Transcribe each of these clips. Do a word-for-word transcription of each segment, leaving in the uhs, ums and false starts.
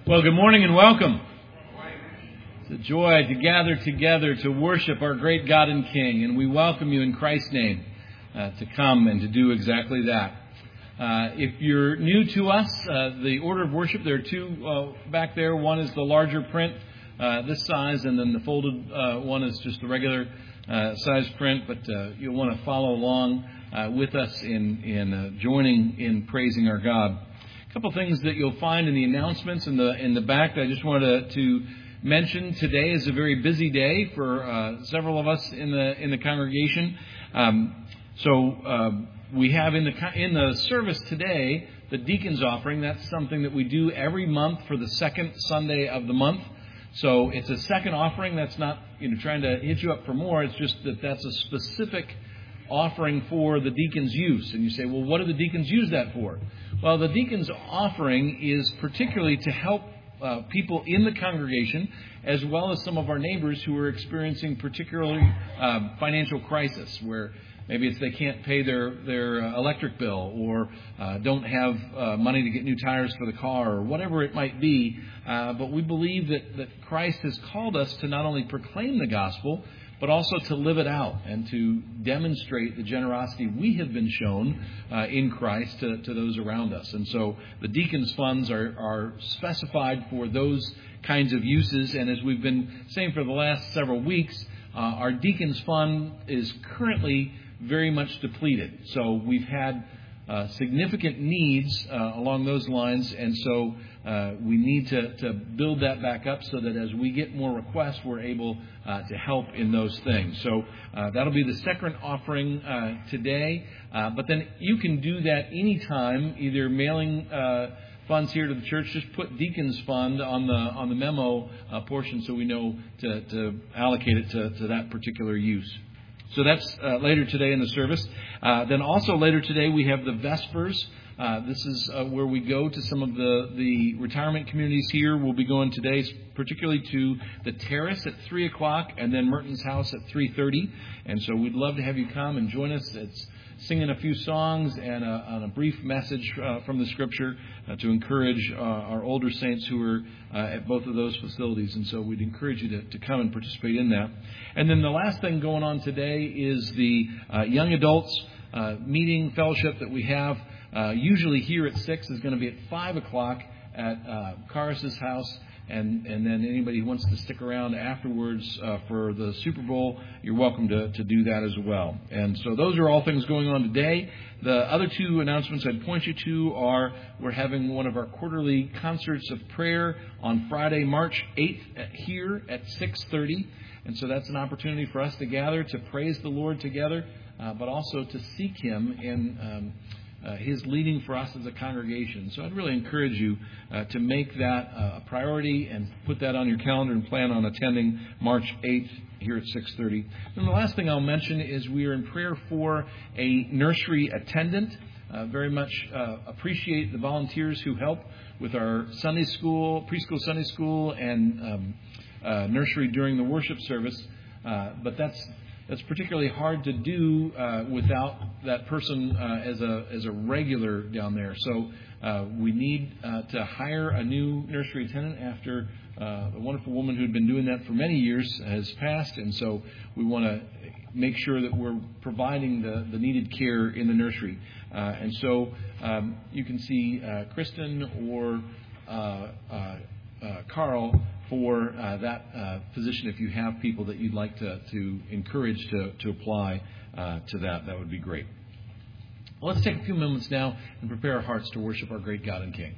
Well, good morning and welcome. It's a joy to gather together to worship our great God and King, and we welcome you in Christ's name uh, to come and to do exactly that. Uh, if you're new to us, uh, the order of worship, there are two uh, back there. One is the larger print, uh, this size, and then the folded uh, one is just the regular uh, size print, but uh, you'll want to follow along uh, with us in, in uh, joining in praising our God. A couple things that you'll find in the announcements in the in the back that I just wanted to, to mention. Today is a very busy day for uh, several of us in the in the congregation. Um, so uh, we have in the in the service today the deacons offering. That's something that we do every month for the second Sunday of the month. So it's a second offering. That's not you know trying to hit you up for more. It's just that that's a specific offering for the deacons' use. And you say, well, what do the deacons use that for? Well, the deacons' offering is particularly to help uh, people in the congregation, as well as some of our neighbors who are experiencing particularly uh, financial crisis, where maybe it's they can't pay their, their uh, electric bill, or uh, don't have uh, money to get new tires for the car, or whatever it might be. Uh, but we believe that, that Christ has called us to not only proclaim the gospel, but also to live it out and to demonstrate the generosity we have been shown uh, in Christ to, to those around us. And so the deacons' funds are, are specified for those kinds of uses. And as we've been saying for the last several weeks, uh, our deacons' fund is currently very much depleted. So we've had uh, significant needs uh, along those lines, and so uh, we need to, to build that back up so that as we get more requests, we're able uh, to help in those things. So uh, that'll be the second offering uh, today, uh, but then you can do that anytime, either mailing uh, funds here to the church. Just put Deacons Fund on the on the memo uh, portion so we know to, to allocate it to, to that particular use. So that's uh, later today in the service. Uh, then also later today we have the Vespers. Uh, this is uh, where we go to some of the, the retirement communities here. We'll be going today particularly to the Terrace at three o'clock and then Merton's House at three thirty. And so we'd love to have you come and join us. It's singing a few songs and a, and a brief message uh, from the Scripture uh, to encourage uh, our older saints who are uh, at both of those facilities. And so we'd encourage you to, to come and participate in that. And then the last thing going on today is the uh, young adults uh, meeting fellowship that we have. Uh, usually here at six is going to be at five o'clock at uh, Caris's house. And, and then anybody who wants to stick around afterwards uh, for the Super Bowl, you're welcome to, to do that as well. And so those are all things going on today. The other two announcements I'd point you to are we're having one of our quarterly concerts of prayer on Friday, March eighth here at six thirty. And so that's an opportunity for us to gather to praise the Lord together, uh, but also to seek Him in um, Uh, his leading for us as a congregation. So I'd really encourage you uh, to make that uh, a priority and put that on your calendar and plan on attending March eighth here at six thirty. And the last thing I'll mention is we are in prayer for a nursery attendant. Uh, very much uh, appreciate the volunteers who help with our Sunday school, preschool Sunday school, and um, uh, nursery during the worship service. Uh, but that's That's particularly hard to do uh, without that person uh, as a as a regular down there. So uh, we need uh, to hire a new nursery attendant after uh, the wonderful woman who had been doing that for many years has passed. And so we want to make sure that we're providing the, the needed care in the nursery. Uh, and so um, you can see uh, Kristen or uh, uh, uh, Carl for uh, that uh, position if you have people that you'd like to, to encourage to, to apply uh, to that. That would be great. Well, let's take a few moments now and prepare our hearts to worship our great God and King.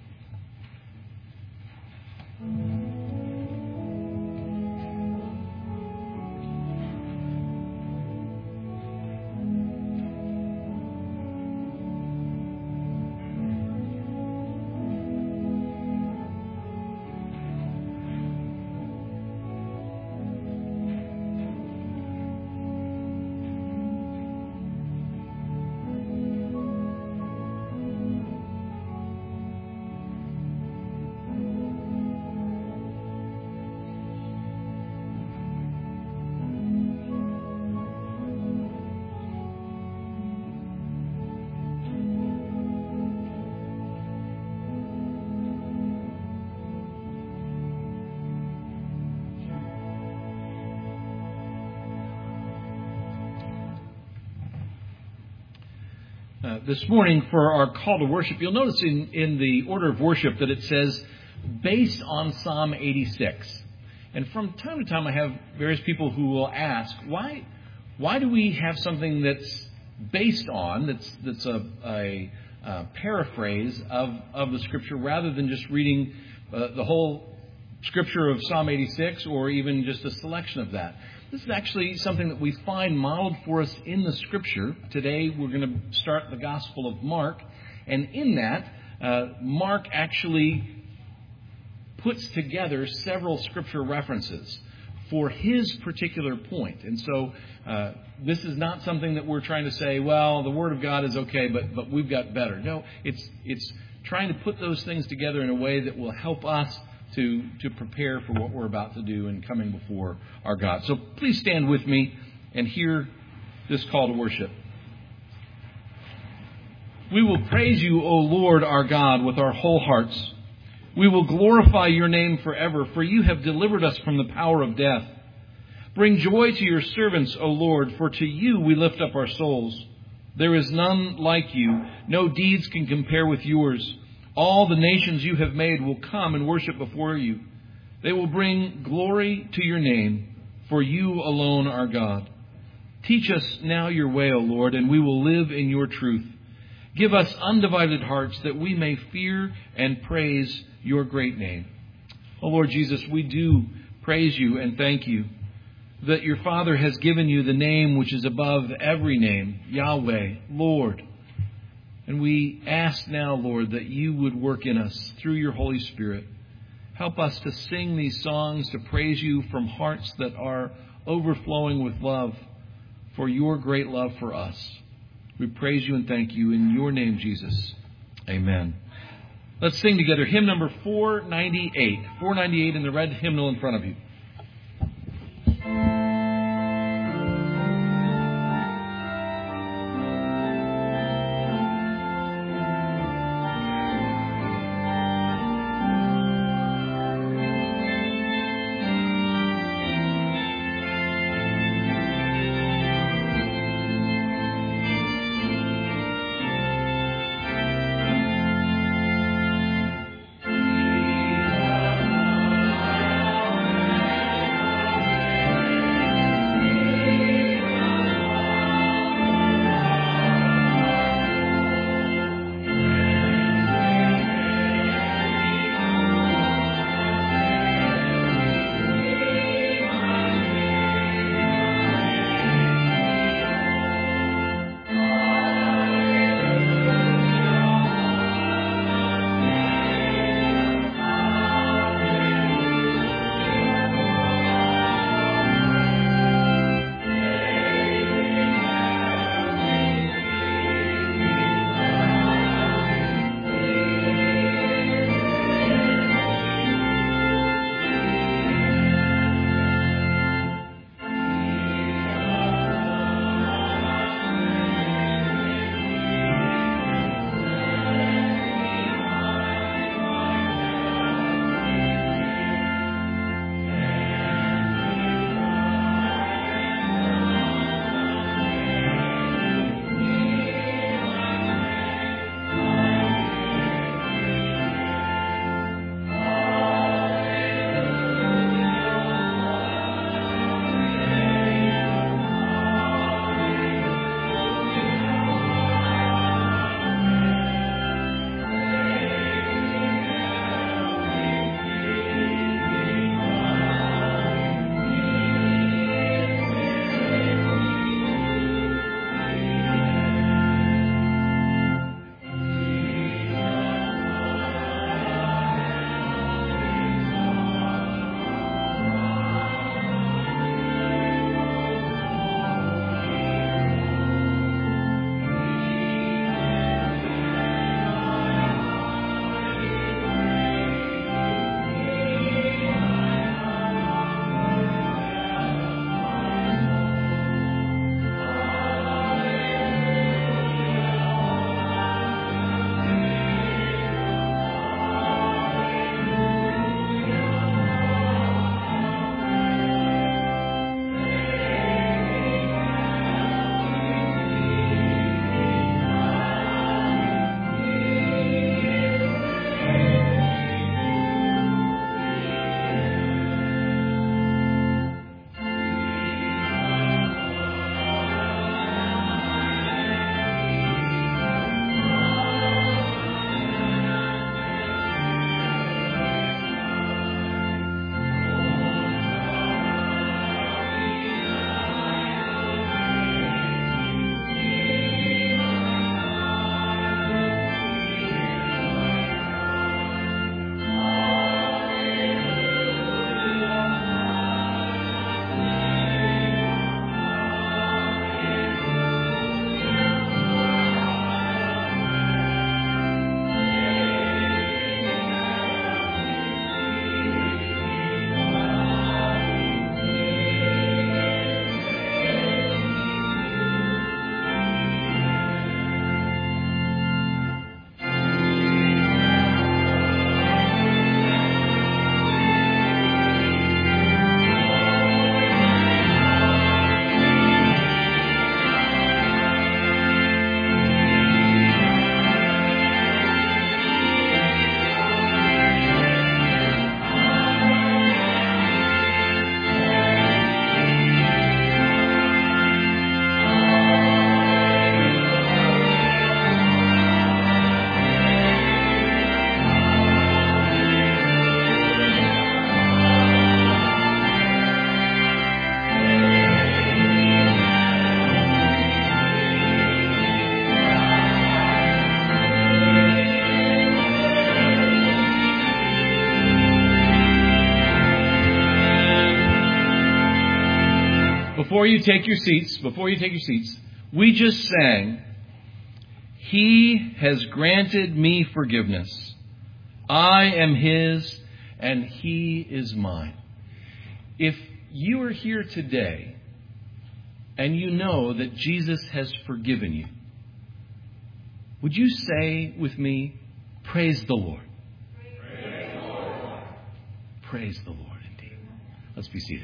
Uh, this morning for our call to worship, you'll notice in, in the order of worship that it says, based on Psalm eighty-six. And from time to time I have various people who will ask, why why do we have something that's based on, that's that's a, a, a paraphrase of, of the Scripture, rather than just reading uh, the whole Scripture of Psalm eighty-six, or even just a selection of that? This is actually something that we find modeled for us in the Scripture. Today we're going to start the Gospel of Mark, and in that, uh, Mark actually puts together several Scripture references for his particular point. And so uh, this is not something that we're trying to say, well, the Word of God is okay, but but we've got better. No, it's it's trying to put those things together in a way that will help us to, to prepare for what we're about to do in coming before our God. So please stand with me and hear this call to worship. We will praise you, O Lord our God, with our whole hearts. We will glorify your name forever, for you have delivered us from the power of death. Bring joy to your servants, O Lord, for to you we lift up our souls. There is none like you. No deeds can compare with yours. All the nations you have made will come and worship before you. They will bring glory to your name, for you alone are God. Teach us now your way, O Lord, and we will live in your truth. Give us undivided hearts that we may fear and praise your great name. O Lord Jesus, we do praise you and thank you that your Father has given you the name which is above every name, Yahweh, Lord. And we ask now, Lord, that you would work in us through your Holy Spirit. Help us to sing these songs, to praise you from hearts that are overflowing with love for your great love for us. We praise you and thank you in your name, Jesus. Amen. Let's sing together hymn number four ninety-eight. four ninety-eight in the red hymnal in front of you. before you take your seats, before you take your seats, we just sang, He has granted me forgiveness. I am His and He is mine. If you are here today and you know that Jesus has forgiven you, would you say with me, praise the Lord? Praise the Lord. Praise the Lord indeed. Let's be seated.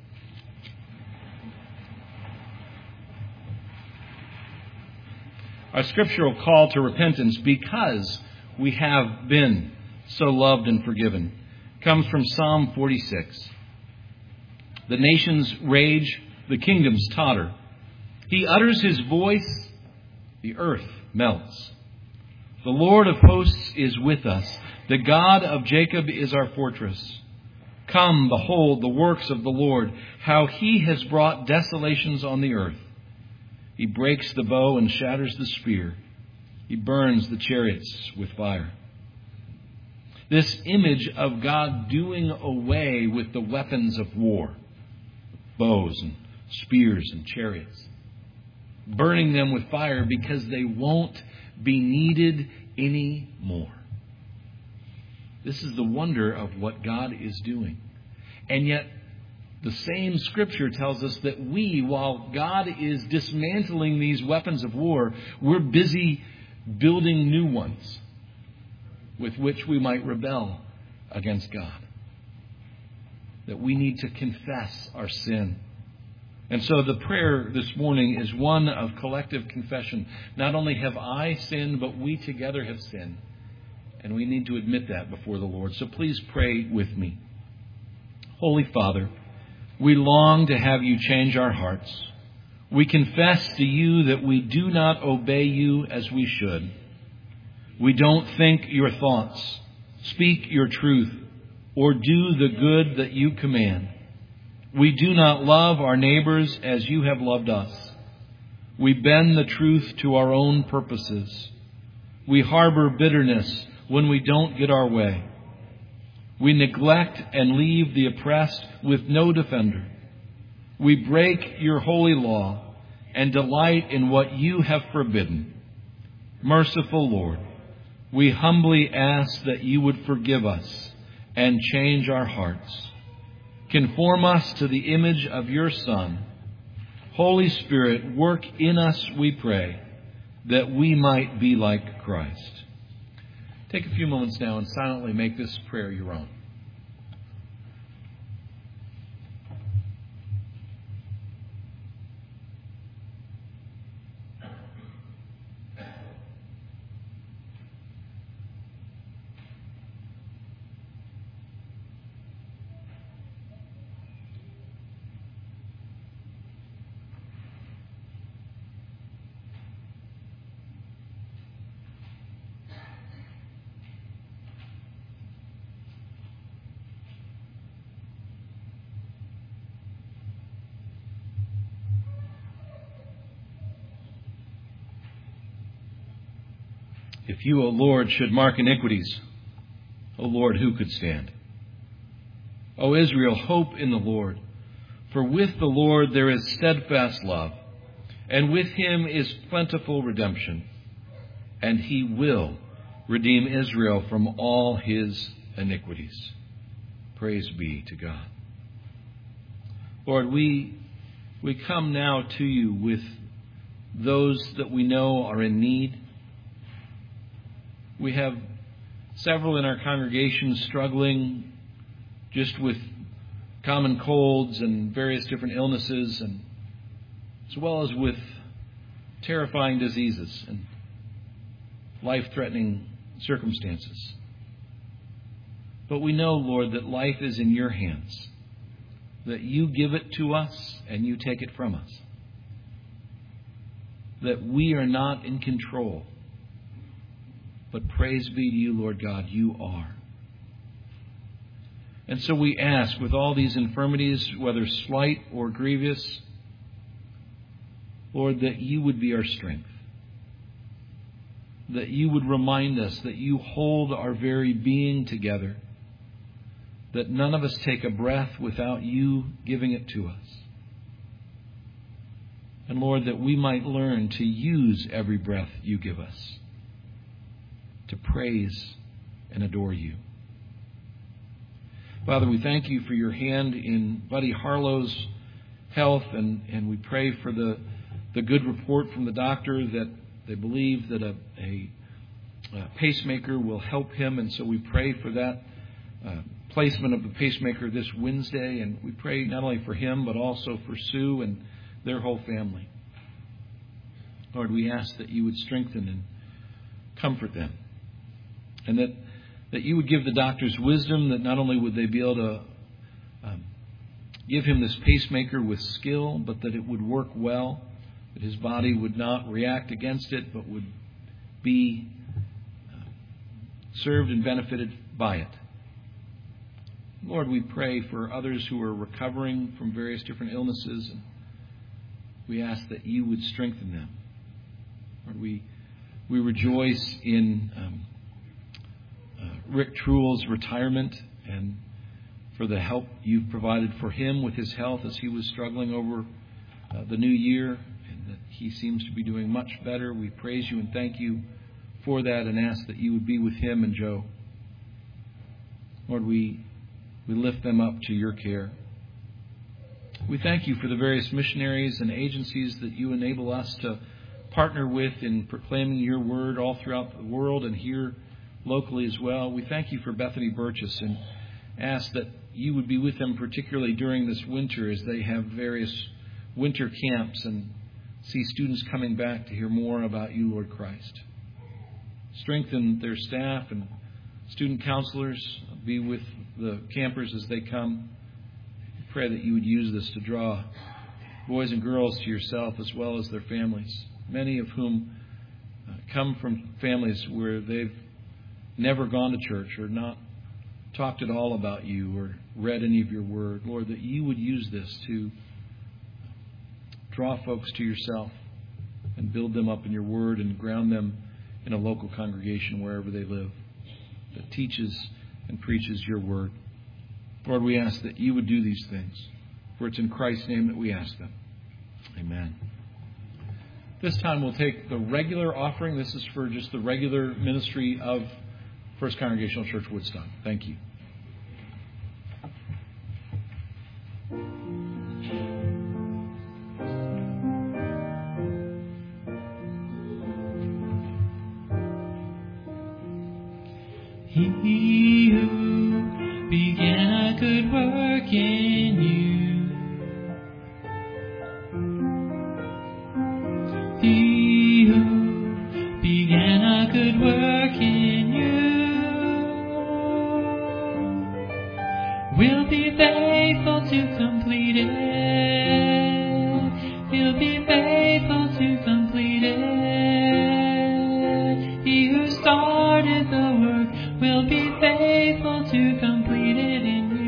Our scriptural call to repentance, because we have been so loved and forgiven, comes from Psalm forty-six. The nations rage, the kingdoms totter. He utters His voice, the earth melts. The Lord of hosts is with us. The God of Jacob is our fortress. Come, behold the works of the Lord, how He has brought desolations on the earth. He breaks the bow and shatters the spear. He burns the chariots with fire. This image of God doing away with the weapons of war, bows and spears and chariots, burning them with fire because they won't be needed anymore. This is the wonder of what God is doing. And yet, the same Scripture tells us that we, while God is dismantling these weapons of war, we're busy building new ones with which we might rebel against God. That we need to confess our sin. And so the prayer this morning is one of collective confession. Not only have I sinned, but we together have sinned. And we need to admit that before the Lord. So please pray with me. Holy Father, we long to have You change our hearts. We confess to You that we do not obey You as we should. We don't think Your thoughts, speak Your truth, or do the good that You command. We do not love our neighbors as You have loved us. We bend the truth to our own purposes. We harbor bitterness when we don't get our way. We neglect and leave the oppressed with no defender. We break Your holy law and delight in what You have forbidden. Merciful Lord, we humbly ask that You would forgive us and change our hearts. Conform us to the image of Your Son. Holy Spirit, work in us, we pray, that we might be like Christ. Take a few moments now and silently make this prayer your own. If You, O Lord, should mark iniquities, O Lord, who could stand? O Israel, hope in the Lord. For with the Lord there is steadfast love, and with Him is plentiful redemption, and He will redeem Israel from all his iniquities. Praise be to God. Lord, we, we come now to You with those that we know are in need. We have several in our congregation struggling just with common colds and various different illnesses, and as well as with terrifying diseases and life-threatening circumstances. But we know, Lord, that life is in Your hands, that You give it to us and You take it from us, that we are not in control. But praise be to You, Lord God, You are. And so we ask, with all these infirmities, whether slight or grievous, Lord, that You would be our strength. That You would remind us that You hold our very being together. That none of us take a breath without You giving it to us. And Lord, that we might learn to use every breath you give us to praise and adore you. Father, we thank you for your hand in Buddy Harlow's health, and, and we pray for the, the good report from the doctor that they believe that a, a, a pacemaker will help him. And so we pray for that uh, placement of the pacemaker this Wednesday. And we pray not only for him, but also for Sue and their whole family. Lord, we ask that you would strengthen and comfort them. And that, that you would give the doctors wisdom, that not only would they be able to um, give him this pacemaker with skill, but that it would work well, that his body would not react against it, but would be uh, served and benefited by it. Lord, we pray for others who are recovering from various different illnesses, and we ask that you would strengthen them. Lord, we, we rejoice in um, uh, Rick Truell's retirement and for the help you've provided for him with his health as he was struggling over uh, the new year, and that he seems to be doing much better. We praise you and thank you for that and ask that you would be with him and Joe. Lord, we, we lift them up to your care. We thank you for the various missionaries and agencies that you enable us to partner with in proclaiming your word all throughout the world and here locally as well. We thank you for Bethany Burgess and ask that you would be with them particularly during this winter as they have various winter camps and see students coming back to hear more about you, Lord Christ. Strengthen their staff and student counselors. Be with the campers as they come. Pray that you would use this to draw boys and girls to yourself as well as their families, many of whom uh, come from families where they've never gone to church or not talked at all about you or read any of your word. Lord, that you would use this to draw folks to yourself and build them up in your word and ground them in a local congregation wherever they live that teaches and preaches your word. Lord, we ask that you would do these things, for it's in Christ's name that we ask them. Amen. This time we'll take the regular offering. This is for just the regular ministry of First Congregational Church Woodstock. Thank you. He who began a good work in you, he who began a good work in you, will be faithful to complete it. He'll be faithful to complete it. He who started the work will be faithful to complete it in you.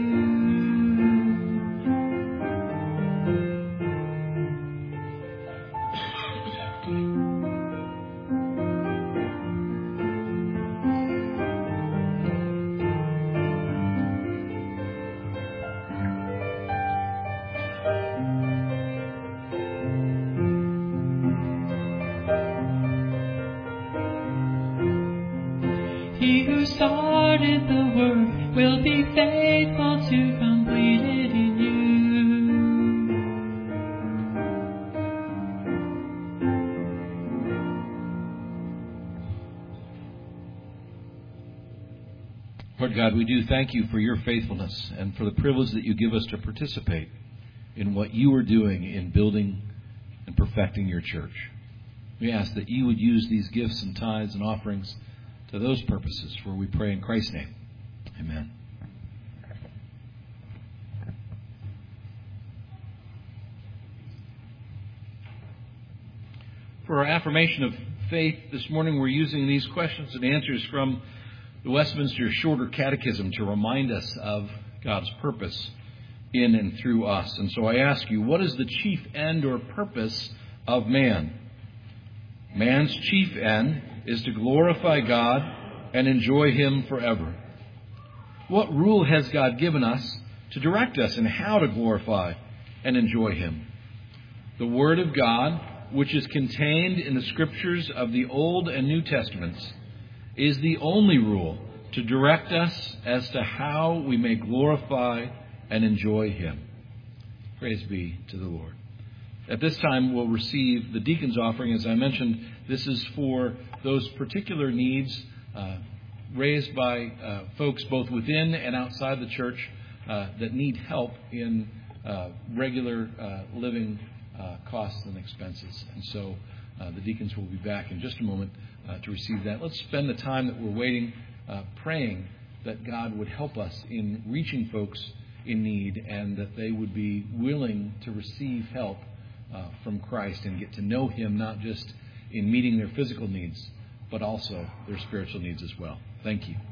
He who started the work will be faithful to complete it in you. Lord God, we do thank you for your faithfulness and for the privilege that you give us to participate in what you are doing in building and perfecting your church. We ask that you would use these gifts and tithes and offerings to those purposes, for we pray in Christ's name. Amen. For our affirmation of faith this morning, we're using these questions and answers from the Westminster Shorter Catechism to remind us of God's purpose in and through us. And so I ask you, what is the chief end or purpose of man? Man's chief end is to glorify God and enjoy Him forever. What rule has God given us to direct us in how to glorify and enjoy Him? The Word of God, which is contained in the Scriptures of the Old and New Testaments, is the only rule to direct us as to how we may glorify and enjoy Him. Praise be to the Lord. At this time, we'll receive the deacon's offering. As I mentioned, this is for those particular needs uh, raised by uh, folks both within and outside the church uh, that need help in uh, regular uh, living uh, costs and expenses. And so uh, the deacons will be back in just a moment uh, to receive that. Let's spend the time that we're waiting uh, praying that God would help us in reaching folks in need and that they would be willing to receive help uh, from Christ and get to know Him not just in meeting their physical needs, but also their spiritual needs as well. Thank you.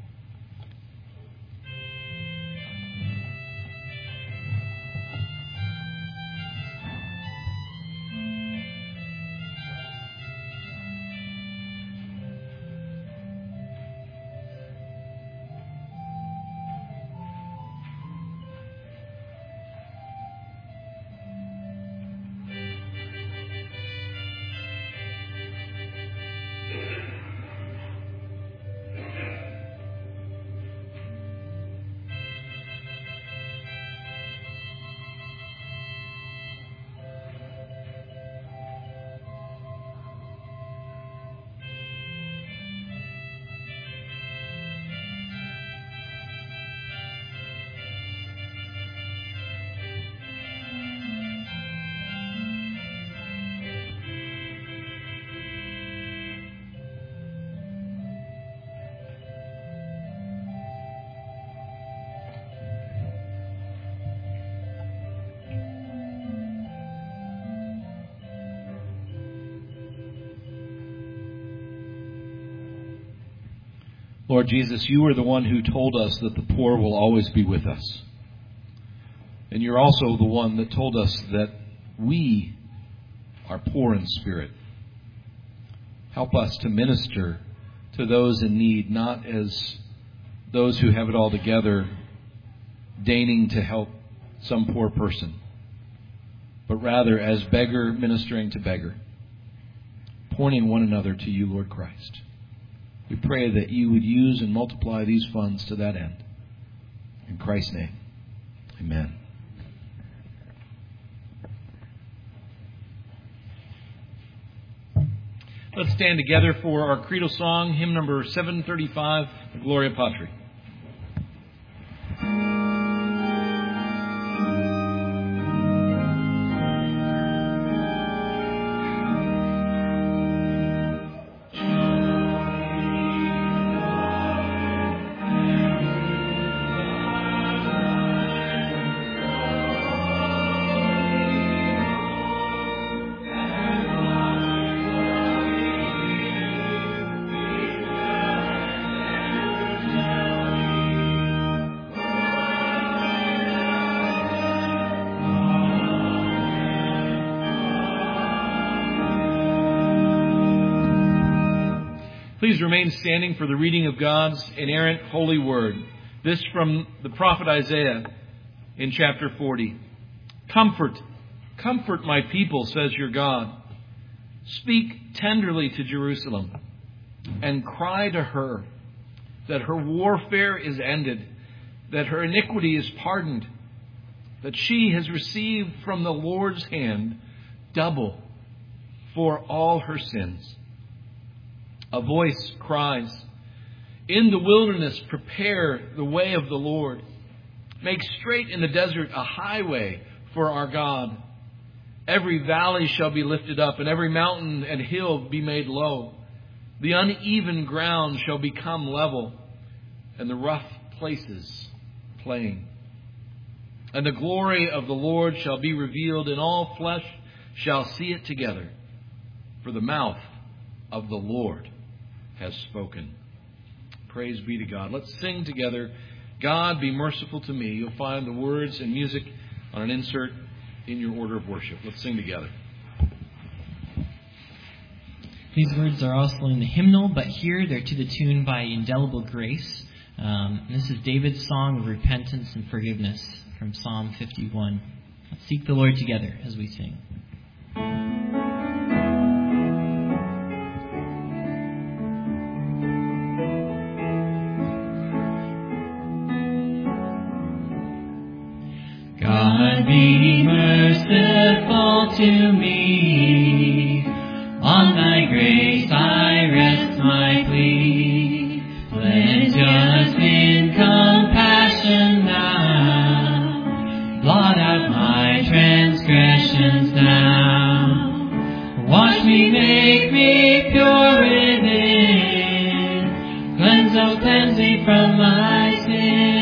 Lord Jesus, you are the one who told us that the poor will always be with us. And you're also the one that told us that we are poor in spirit. Help us to minister to those in need, not as those who have it all together, deigning to help some poor person, but rather as beggar ministering to beggar, pointing one another to you, Lord Christ. We pray that you would use and multiply these funds to that end. In Christ's name, amen. Let's stand together for our creedal song, hymn number seven thirty-five, Gloria Patri. Please remain standing for the reading of God's inerrant holy word. This from the prophet Isaiah in chapter forty. Comfort, comfort my people, says your God. Speak tenderly to Jerusalem and cry to her that her warfare is ended, that her iniquity is pardoned, that she has received from the Lord's hand double for all her sins. A voice cries, in the wilderness prepare the way of the Lord. Make straight in the desert a highway for our God. Every valley shall be lifted up, and every mountain and hill be made low. The uneven ground shall become level, and the rough places plain. And the glory of the Lord shall be revealed, and all flesh shall see it together. For the mouth of the Lord has spoken. Praise be to God. Let's sing together, God be merciful to me. You'll find the words and music on an insert in your order of worship. Let's sing together. These words are also in the hymnal, but here they're to the tune by Indelible Grace. Um, this is David's song of repentance and forgiveness from Psalm fifty-one. Let's seek the Lord together as we sing. God be merciful to me. On thy grace I rest my plea. Plenteous in compassion now. Blot out my transgressions now. Wash me, make me pure within. Cleanse, oh, cleanse me from my sin.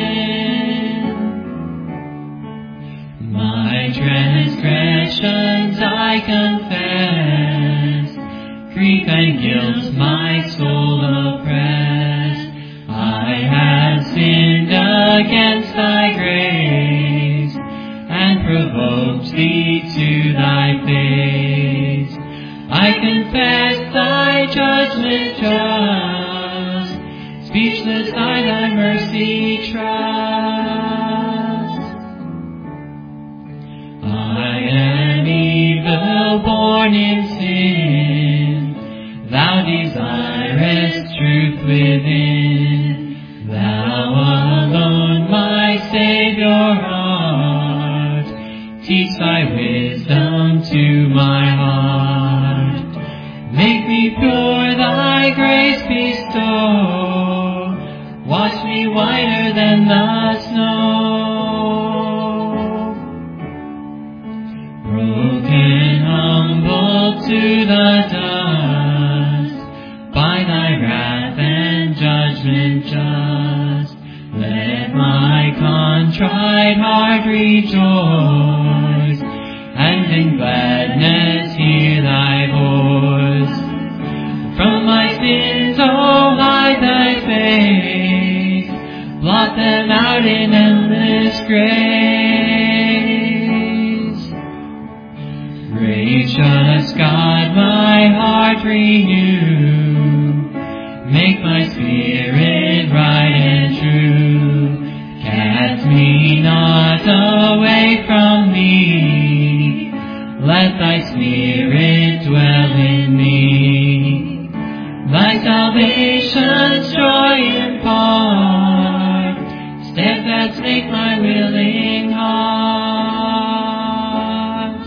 My transgressions I confess, grief and guilt my soul oppress. I have sinned against thy grace, and provoked thee to thy face. I confess thy judgment just, speechless I thy mercy trust. I am evil, born in sin. Thou desirest truth within. Thou alone, my Savior art. Teach thy wisdom to my heart. Make me pure, thy grace bestow. Wash me whiter than the snow. Broken, humble to the dust, by thy wrath and judgment just, let my contrite heart rejoice, and in gladness hear thy voice. From my sins, oh, hide thy face, blot them out in endless grace. Gracious God, my heart renew, make my spirit right and true. Cast me not away from thee, let thy spirit dwell in me. Thy salvation's joy impart, steadfast make my willing heart.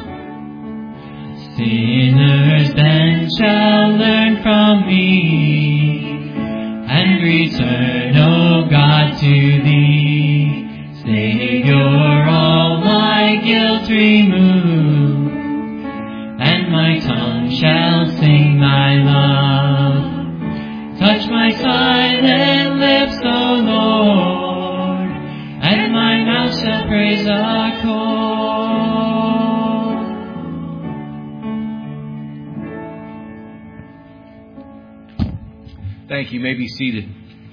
Sinners then shall learn from me, and return, O God, to thee. Savior, all my guilt remove, and my tongue shall sing thy love. Touch my silent lips, O Lord, and my mouth shall praise accord. Thank you. You may be seated.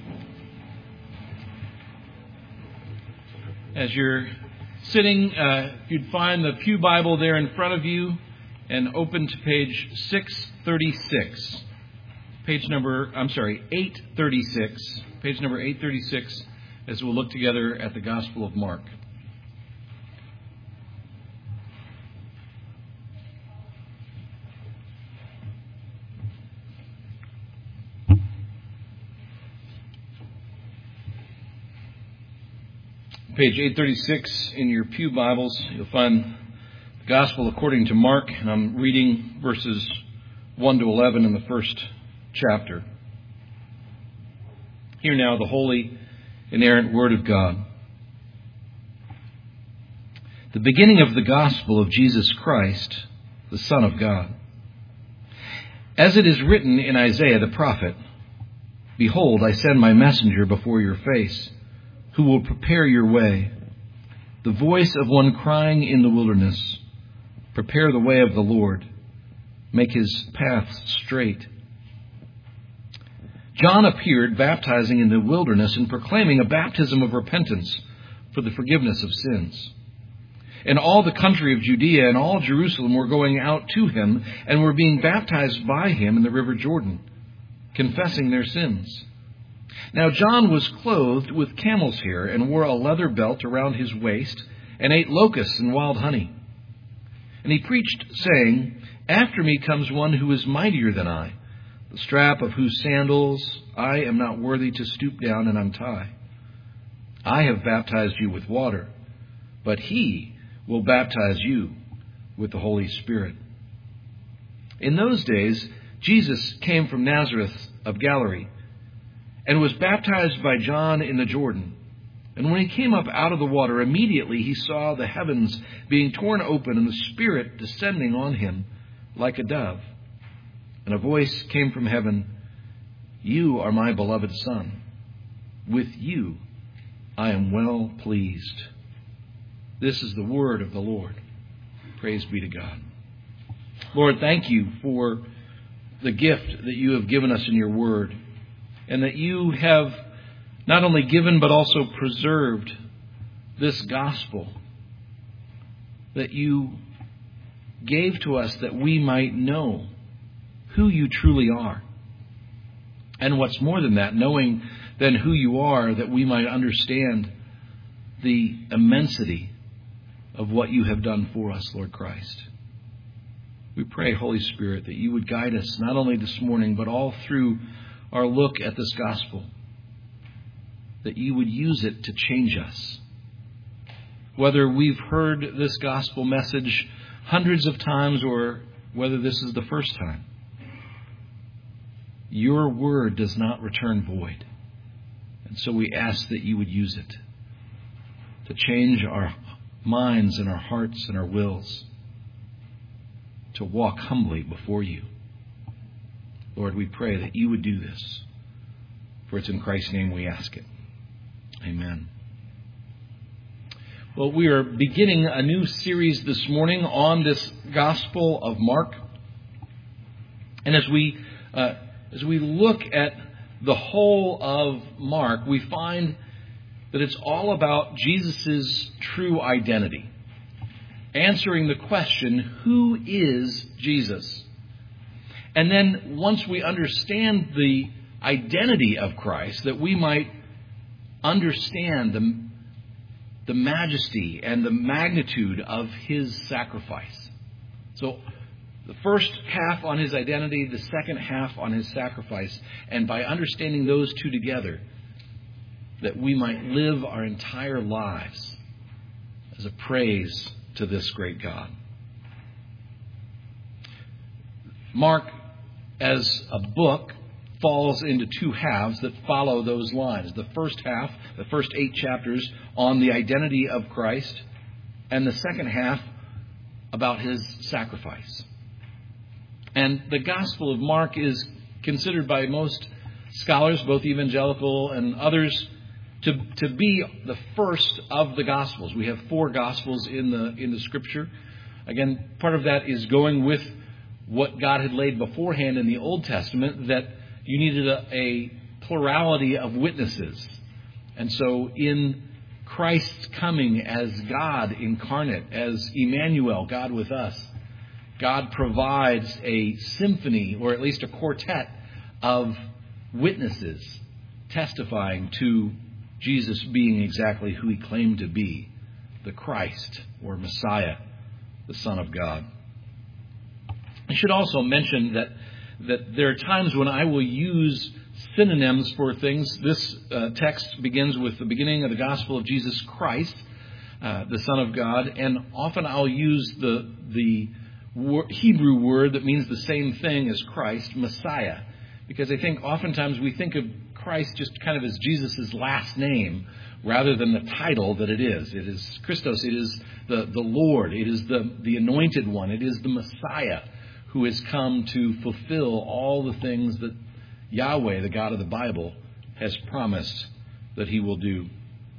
As you're sitting, uh, if you'd find the Pew Bible there in front of you and open to page six thirty-six. Page number, I'm sorry, eight thirty-six. Page number eight thirty-six, as we'll look together at the Gospel of Mark. Page eight thirty-six in your Pew Bibles, you'll find the Gospel according to Mark, and I'm reading verses one to eleven in the first chapter. Hear now the holy, inerrant Word of God. The beginning of the Gospel of Jesus Christ, the Son of God. As it is written in Isaiah the prophet, "Behold, I send my messenger before your face, who will prepare your way. The voice of one crying in the wilderness, prepare the way of the Lord, make his paths straight." John appeared baptizing in the wilderness and proclaiming a baptism of repentance for the forgiveness of sins. And all the country of Judea and all Jerusalem were going out to him and were being baptized by him in the river Jordan, confessing their sins. Now John was clothed with camel's hair and wore a leather belt around his waist and ate locusts and wild honey. And he preached, saying, After me comes one who is mightier than I, the strap of whose sandals I am not worthy to stoop down and untie. I have baptized you with water, but he will baptize you with the Holy Spirit. In those days, Jesus came from Nazareth of Galilee and was baptized by John in the Jordan. And when he came up out of the water, immediately he saw the heavens being torn open and the Spirit descending on him like a dove. And a voice came from heaven, You are my beloved Son. With you I am well pleased. This is the word of the Lord. Praise be to God. Lord, thank you for the gift that you have given us in your word, and that you have not only given but also preserved this gospel that you gave to us that we might know who you truly are. And what's more than that, knowing then who you are, that we might understand the immensity of what you have done for us, Lord Christ. We pray, Holy Spirit, that you would guide us not only this morning, but all through our look at this gospel, that you would use it to change us. Whether we've heard this gospel message hundreds of times or whether this is the first time, your word does not return void. And so we ask that you would use it to change our minds and our hearts and our wills, to walk humbly before you. Lord, we pray that you would do this. For it's in Christ's name we ask it. Amen. Well, we are beginning a new series this morning on this Gospel of Mark. And as we uh, as we look at the whole of Mark, we find that it's all about Jesus' true identity. Answering the question, who is Jesus? And then once we understand the identity of Christ, that we might understand the, the majesty and the magnitude of his sacrifice. So the first half on his identity, the second half on his sacrifice. And by understanding those two together, that we might live our entire lives as a praise to this great God. Mark, as a book, falls into two halves that follow those lines. The first half, the first eight chapters, on the identity of Christ, and the second half about his sacrifice. And the Gospel of Mark is considered by most scholars, both evangelical and others, to, to be the first of the Gospels. We have four Gospels in the in the Scripture. Again, part of that is going with what God had laid beforehand in the Old Testament, that you needed a, a plurality of witnesses. And so in Christ's coming as God incarnate, as Emmanuel, God with us, God provides a symphony, or at least a quartet, of witnesses testifying to Jesus being exactly who he claimed to be, the Christ, or Messiah, the Son of God. I should also mention that that there are times when I will use synonyms for things. This uh, text begins with the beginning of the gospel of Jesus Christ, uh, the Son of God, and often I'll use the the Hebrew word that means the same thing as Christ, Messiah, because I think oftentimes we think of Christ just kind of as Jesus' last name rather than the title that it is. It is Christos, it is the, the Lord, it is the, the anointed one, it is the Messiah who has come to fulfill all the things that Yahweh, the God of the Bible, has promised that he will do.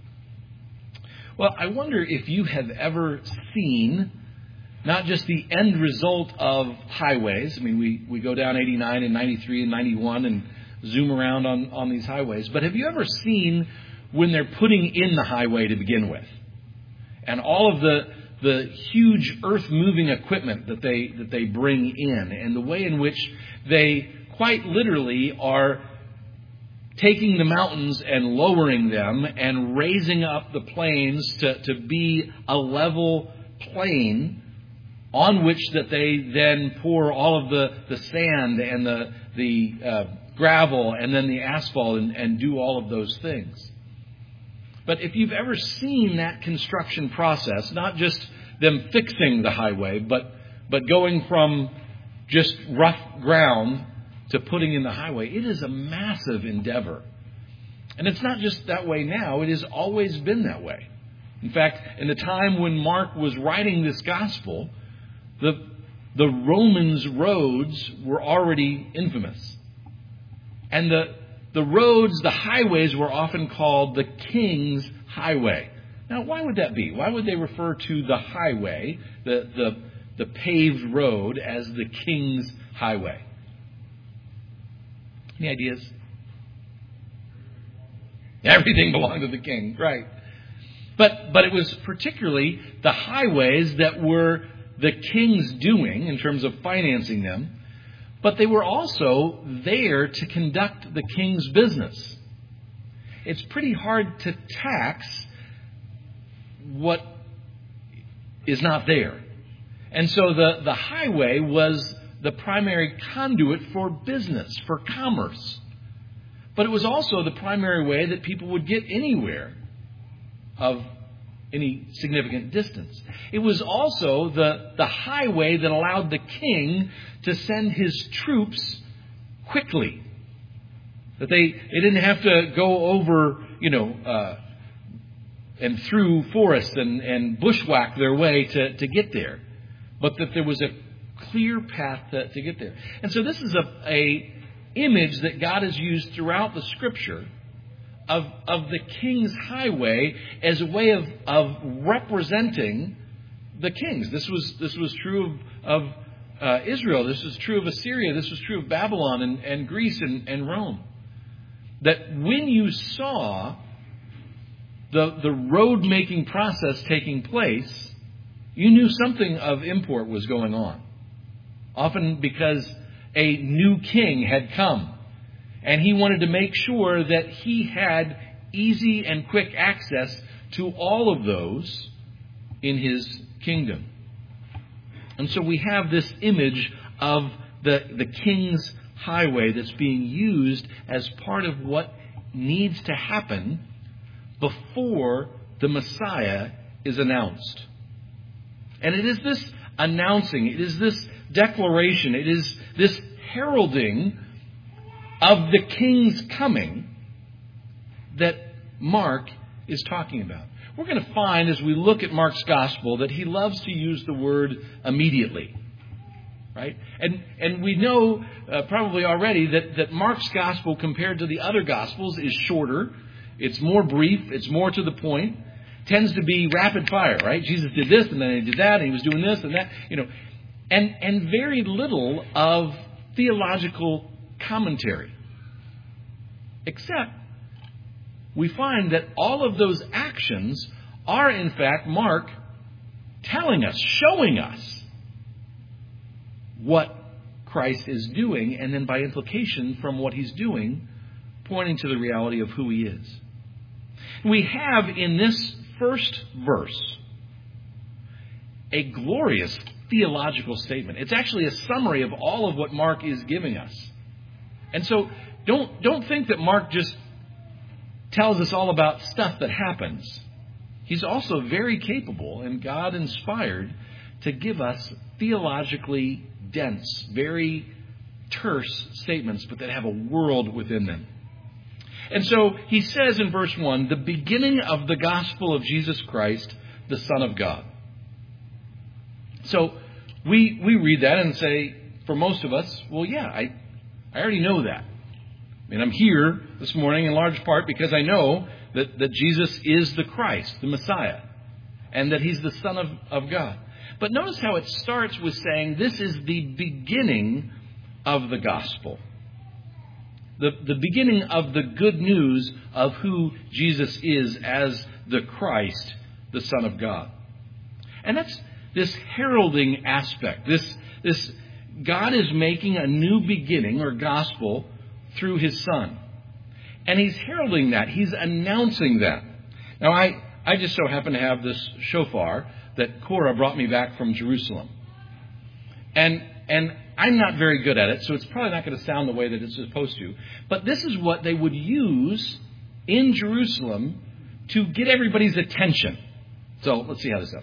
Well, I wonder if you have ever seen not just the end result of highways. I mean, we, we go down eighty-nine and ninety-three and ninety-one and zoom around on, on these highways. But have you ever seen when they're putting in the highway to begin with? And all of the the huge earth-moving equipment that they that they bring in, and the way in which they quite literally are taking the mountains and lowering them and raising up the plains to, to be a level plain on which that they then pour all of the, the sand and the, the uh, gravel and then the asphalt and, and do all of those things. But if you've ever seen that construction process, not just them fixing the highway, but but going from just rough ground to putting in the highway, it is a massive endeavor. And it's not just that way now, it has always been that way. In fact, in the time when Mark was writing this gospel, the the Romans' roads were already infamous. And the the roads, the highways, were often called the King's Highway. Now, why would that be? Why would they refer to the highway, the the, the paved road, as the King's Highway? Any ideas? Everything belonged to the king, right? But but it was particularly the highways that were the king's doing in terms of financing them, but they were also there to conduct the king's business. It's pretty hard to tax what is not there. And so the, the highway was the primary conduit for business, for commerce. But it was also the primary way that people would get anywhere of any significant distance. It was also the, the highway that allowed the king to send his troops quickly. That they, they didn't have to go over, you know, uh, and through forests and, and bushwhack their way to, to get there. But that there was a clear path to, to get there. And so this is a, a image that God has used throughout the Scripture of, of the king's highway as a way of, of representing the kings. This was this was true of, of uh, Israel. This was true of Assyria. This was true of Babylon and, and Greece and, and Rome. That when you saw the, the road-making process taking place, you knew something of import was going on. Often because a new king had come. And he wanted to make sure that he had easy and quick access to all of those in his kingdom. And so we have this image of the, the king's highway that's being used as part of what needs to happen before the Messiah is announced. And it is this announcing, it is this declaration, it is this heralding of the king's coming that Mark is talking about. We're going to find as we look at Mark's gospel that he loves to use the word immediately. Right? And and we know uh, probably already that, that Mark's gospel compared to the other gospels is shorter. It's more brief. It's more to the point. Tends to be rapid fire, right? Jesus did this and then he did that and he was doing this and that, you know. And, and very little of theological commentary. Except we find that all of those actions are in fact Mark telling us, showing us what Christ is doing, and then by implication from what he's doing, pointing to the reality of who he is. We have in this first verse a glorious theological statement. It's actually a summary of all of what Mark is giving us. And so don't don't think that Mark just tells us all about stuff that happens. He's also very capable and God inspired to give us theologically dense, very terse statements, but that have a world within them. And so he says in verse one, the beginning of the gospel of Jesus Christ, the Son of God. So we we read that and say, for most of us, well, yeah, I, I already know that. I mean, I'm here this morning in large part because I know that, that Jesus is the Christ, the Messiah, and that he's the Son of, of God. But notice how it starts with saying this is the beginning of the gospel. The, the beginning of the good news of who Jesus is as the Christ, the Son of God. And that's this heralding aspect. This, this God is making a new beginning or gospel through his Son. And he's heralding that. He's announcing that. Now, I, I just so happen to have this shofar that Cora brought me back from Jerusalem. And and I'm not very good at it, so it's probably not going to sound the way that it's supposed to. But this is what they would use in Jerusalem to get everybody's attention. So let's see how this sounds.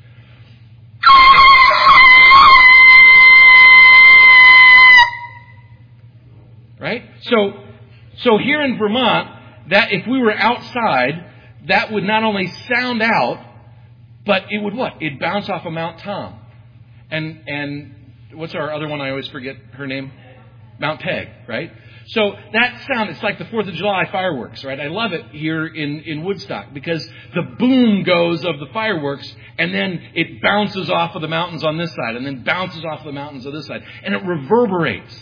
Right? So, so here in Vermont, that if we were outside, that would not only sound out, but it would what? It'd bounce off of Mount Tom. And, and what's our other one? I always forget her name. Mount Peg, right? So that sound, it's like the fourth of July fireworks, right? I love it here in, in Woodstock because the boom goes of the fireworks and then it bounces off of the mountains on this side and then bounces off the mountains on this side and it reverberates.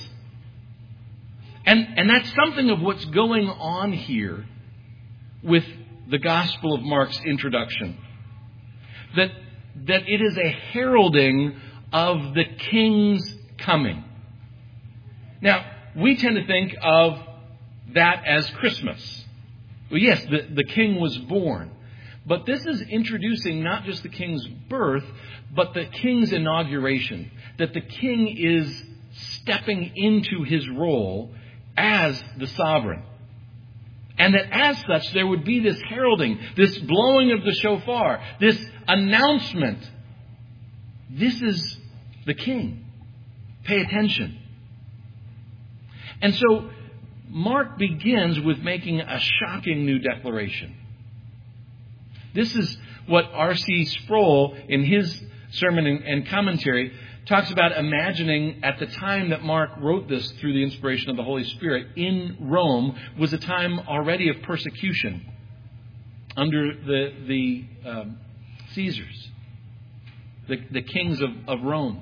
And, and that's something of what's going on here with the Gospel of Mark's introduction. That, that it is a heralding of the King's coming. Now, we tend to think of that as Christmas. Well, yes, the, the King was born. But this is introducing not just the King's birth, but the King's inauguration. That the King is stepping into his role as the sovereign. And that as such, there would be this heralding, this blowing of the shofar, this announcement. This is the King. Pay attention. And so Mark begins with making a shocking new declaration. This is what R C Sproul, in his sermon and commentary, talks about imagining at the time that Mark wrote this through the inspiration of the Holy Spirit in Rome was a time already of persecution under the, the um, Caesars, the, the kings of, of Rome.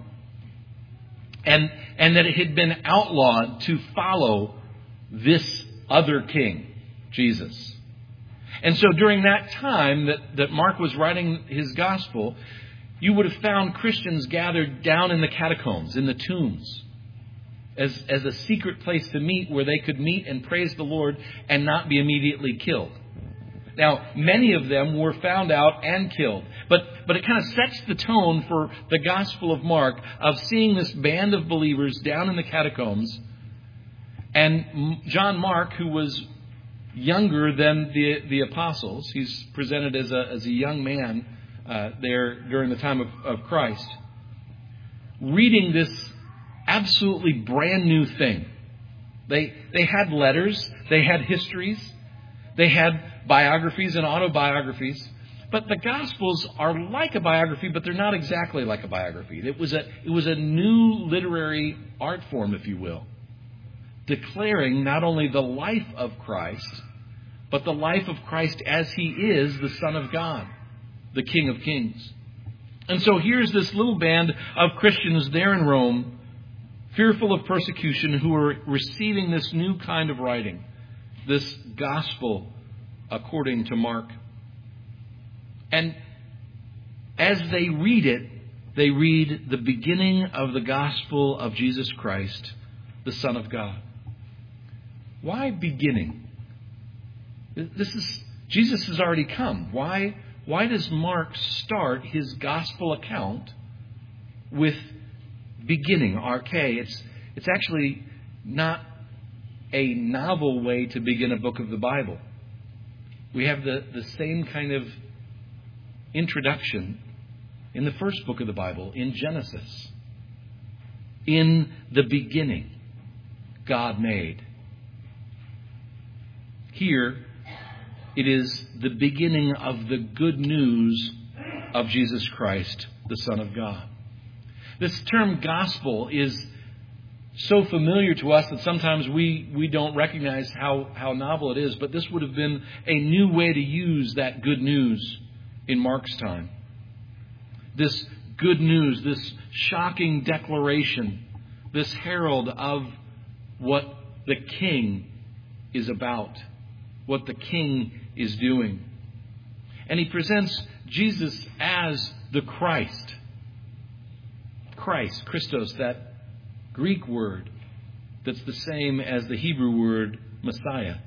And, and that it had been outlawed to follow this other king, Jesus. And so during that time that, that Mark was writing his gospel, you would have found Christians gathered down in the catacombs, in the tombs, as, as a secret place to meet where they could meet and praise the Lord and not be immediately killed. Now, many of them were found out and killed. But but it kind of sets the tone for the Gospel of Mark of seeing this band of believers down in the catacombs. And John Mark, who was younger than the, the apostles, he's presented as a, as a young man uh, there during the time of, of Christ, reading this absolutely brand new thing. They they had letters, they had histories, they had biographies and autobiographies. But the Gospels are like a biography, but they're not exactly like a biography. It was a, it was a new literary art form, if you will, declaring not only the life of Christ, but the life of Christ as he is the Son of God, the King of Kings. And so here's this little band of Christians there in Rome, fearful of persecution, who are receiving this new kind of writing, this gospel according to Mark. And as they read it, they read the beginning of the gospel of Jesus Christ, the Son of God. Why beginning? This is Jesus has already come. Why, why does Mark start his gospel account with beginning, arche? It's, it's actually not a novel way to begin a book of the Bible. We have the, the same kind of introduction in the first book of the Bible, in Genesis. In the beginning, God made. Here, it is the beginning of the good news of Jesus Christ, the Son of God. This term gospel is so familiar to us that sometimes we, we don't recognize how, how novel it is, but this would have been a new way to use that good news in Mark's time. This good news, this shocking declaration, this herald of what the King is about, what the King is doing. And he presents Jesus as the Christ. Christ, Christos, that Greek word that's the same as the Hebrew word Messiah.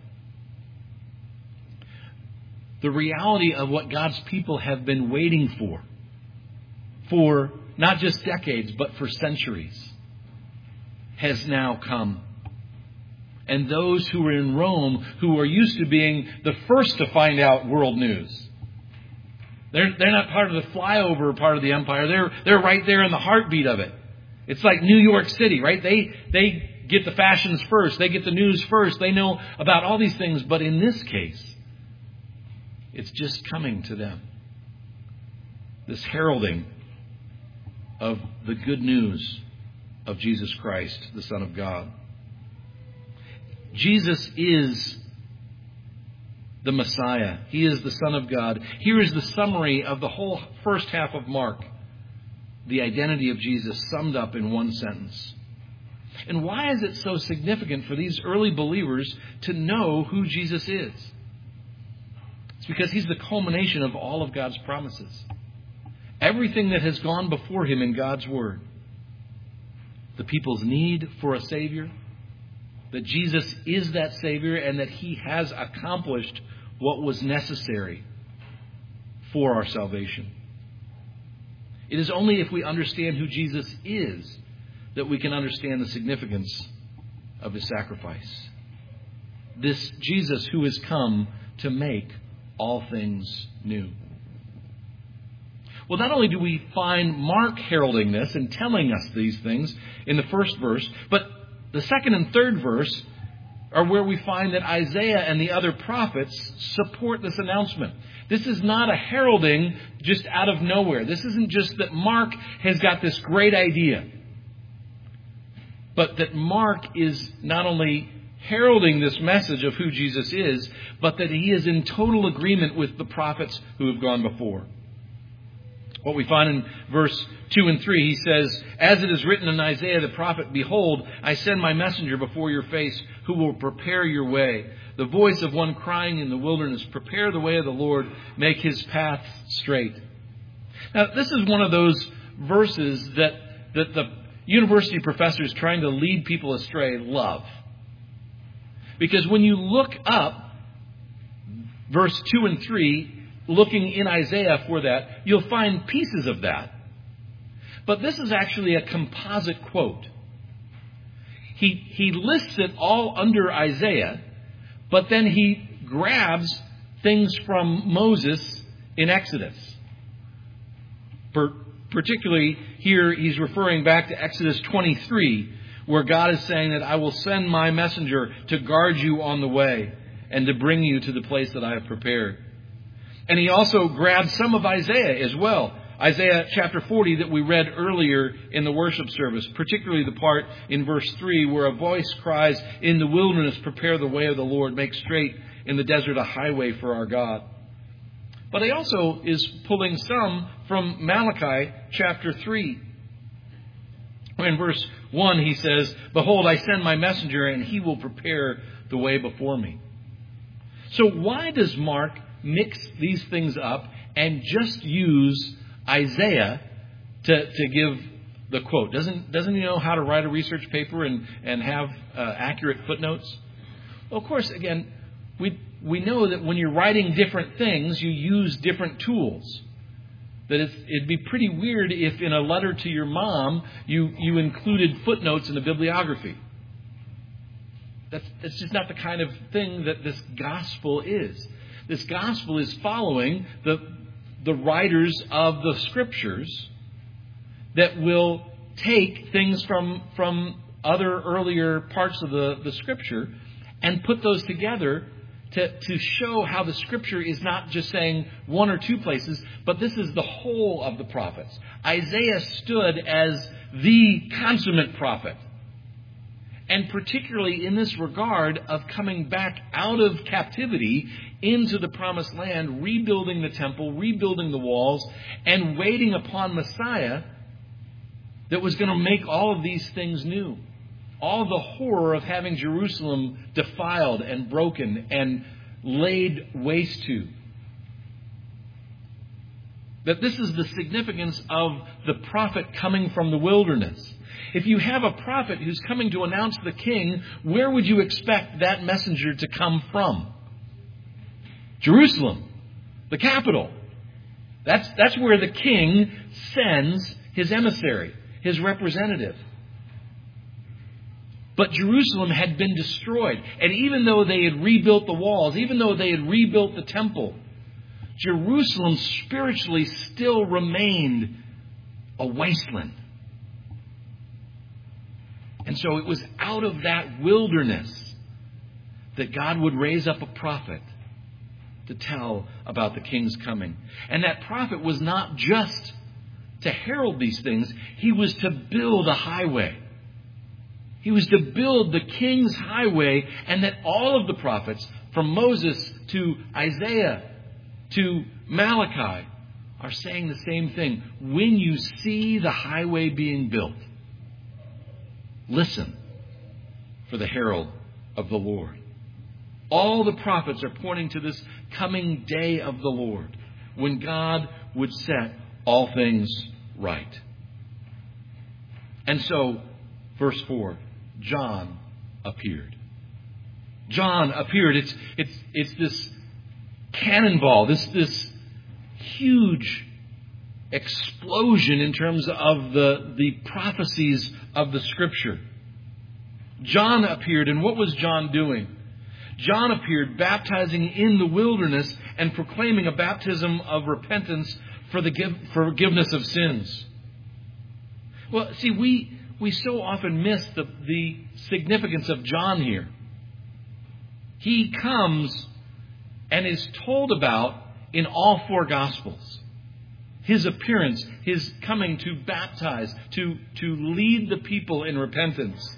The reality of what God's people have been waiting for. For not just decades, but for centuries, has now come. And those who are in Rome, who are used to being the first to find out world news, they're, they're not part of the flyover part of the empire. They're, they're right there in the heartbeat of it. It's like New York City, right? They, they get the fashions first. They get the news first. They know about all these things. But in this case, it's just coming to them. This heralding of the good news of Jesus Christ, the Son of God. Jesus is the Messiah. He is the Son of God. Here is the summary of the whole first half of Mark. The identity of Jesus summed up in one sentence. And why is it so significant for these early believers to know who Jesus is? It's because He's the culmination of all of God's promises. Everything that has gone before Him in God's Word. The people's need for a Savior. That Jesus is that Savior and that He has accomplished what was necessary for our salvation. It is only if we understand who Jesus is that we can understand the significance of His sacrifice. This Jesus who has come to make all things new. Well, not only do we find Mark heralding this and telling us these things in the first verse, but the second and third verse are where we find that Isaiah and the other prophets support this announcement. This is not a heralding just out of nowhere. This isn't just that Mark has got this great idea, but that Mark is not only heralding this message of who Jesus is, but that he is in total agreement with the prophets who have gone before. What we find in verse two and three, he says, "As it is written in Isaiah the prophet, Behold, I send my messenger before your face, who will prepare your way. The voice of one crying in the wilderness, Prepare the way of the Lord, make His paths straight." Now, this is one of those verses that, that the university professors trying to lead people astray love. Because when you look up verse two and three, looking in Isaiah for that, you'll find pieces of that. But this is actually a composite quote. He, he lists it all under Isaiah, but then he grabs things from Moses in Exodus. Per, particularly here, he's referring back to Exodus twenty-three, where God is saying that I will send my messenger to guard you on the way and to bring you to the place that I have prepared. And he also grabbed some of Isaiah as well. Isaiah chapter forty that we read earlier in the worship service, particularly the part in verse three where a voice cries, "In the wilderness, prepare the way of the Lord, make straight in the desert a highway for our God." But he also is pulling some from Malachi chapter three. In verse one he says, "Behold, I send my messenger and he will prepare the way before me." So why does Mark mix these things up and just use Isaiah to, to give the quote? Doesn't, doesn't he know how to write a research paper and, and have uh, accurate footnotes? Well, of course, again, we, we know that when you're writing different things, you use different tools. That it's, it'd be pretty weird if in a letter to your mom, you, you included footnotes in the bibliography. That's, that's just not the kind of thing that this gospel is. This gospel is following the, the writers of the Scriptures that will take things from, from other earlier parts of the, the Scripture and put those together to, to show how the Scripture is not just saying one or two places, but this is the whole of the prophets. Isaiah stood as the consummate prophet. And particularly in this regard of coming back out of captivity into the promised land, rebuilding the temple, rebuilding the walls, and waiting upon Messiah that was going to make all of these things new. All the horror of having Jerusalem defiled and broken and laid waste to. That this is the significance of the prophet coming from the wilderness. If you have a prophet who's coming to announce the king, where would you expect that messenger to come from? Jerusalem, the capital. That's, that's where the king sends his emissary, his representative. But Jerusalem had been destroyed. And even though they had rebuilt the walls, even though they had rebuilt the temple, Jerusalem spiritually still remained a wasteland. And so it was out of that wilderness that God would raise up a prophet to tell about the king's coming. And that prophet was not just to herald these things. He was to build a highway. He was to build the king's highway, and that all of the prophets, from Moses to Isaiah to Malachi, are saying the same thing. When you see the highway being built, listen for the herald of the Lord. All the prophets are pointing to this coming day of the Lord, when God would set all things right. And so, verse four, John appeared. John appeared. It's it's it's this cannonball, this this huge explosion in terms of the the prophecies of the Scripture. John appeared, and what was John doing? John appeared baptizing in the wilderness and proclaiming a baptism of repentance for the give, forgiveness of sins. Well, see, we we so often miss the, the significance of John here. He comes and is told about in all four Gospels. His appearance, his coming to baptize, to, to lead the people in repentance,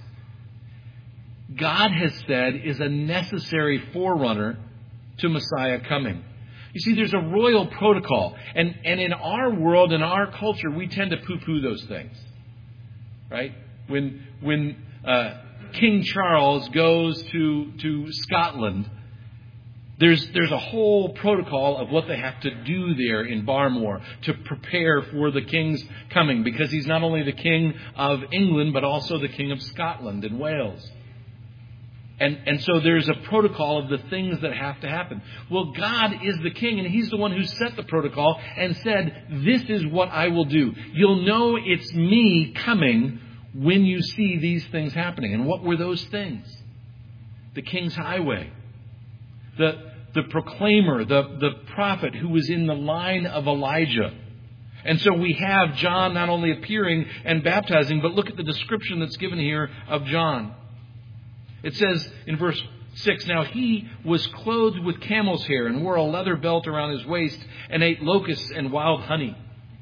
God has said is a necessary forerunner to Messiah coming. You see, there's a royal protocol. And, and in our world, in our culture, we tend to poo-poo those things. Right? When when uh, King Charles goes to, to Scotland, there's, there's a whole protocol of what they have to do there in Barmore to prepare for the king's coming. Because he's not only the king of England, but also the king of Scotland and Wales. And, and so there's a protocol of the things that have to happen. Well, God is the king, and He's the one who set the protocol and said, this is what I will do. You'll know it's me coming when you see these things happening. And what were those things? The king's highway. The, the proclaimer, the, the prophet who was in the line of Elijah. And so we have John not only appearing and baptizing, but look at the description that's given here of John. It says in verse six, now he was clothed with camel's hair and wore a leather belt around his waist and ate locusts and wild honey.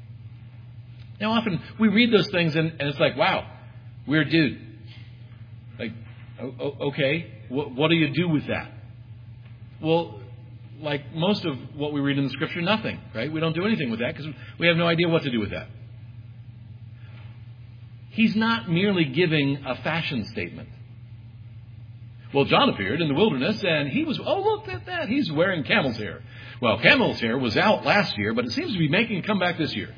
Now often we read those things and, and it's like, wow, weird dude. Like, okay, what, what do you do with that? Well, like most of what we read in the Scripture, nothing, right? We don't do anything with that because we have no idea what to do with that. He's not merely giving a fashion statement. Well, John appeared in the wilderness and he was, oh, look at that. He's wearing camel's hair. Well, camel's hair was out last year, but it seems to be making a comeback this year.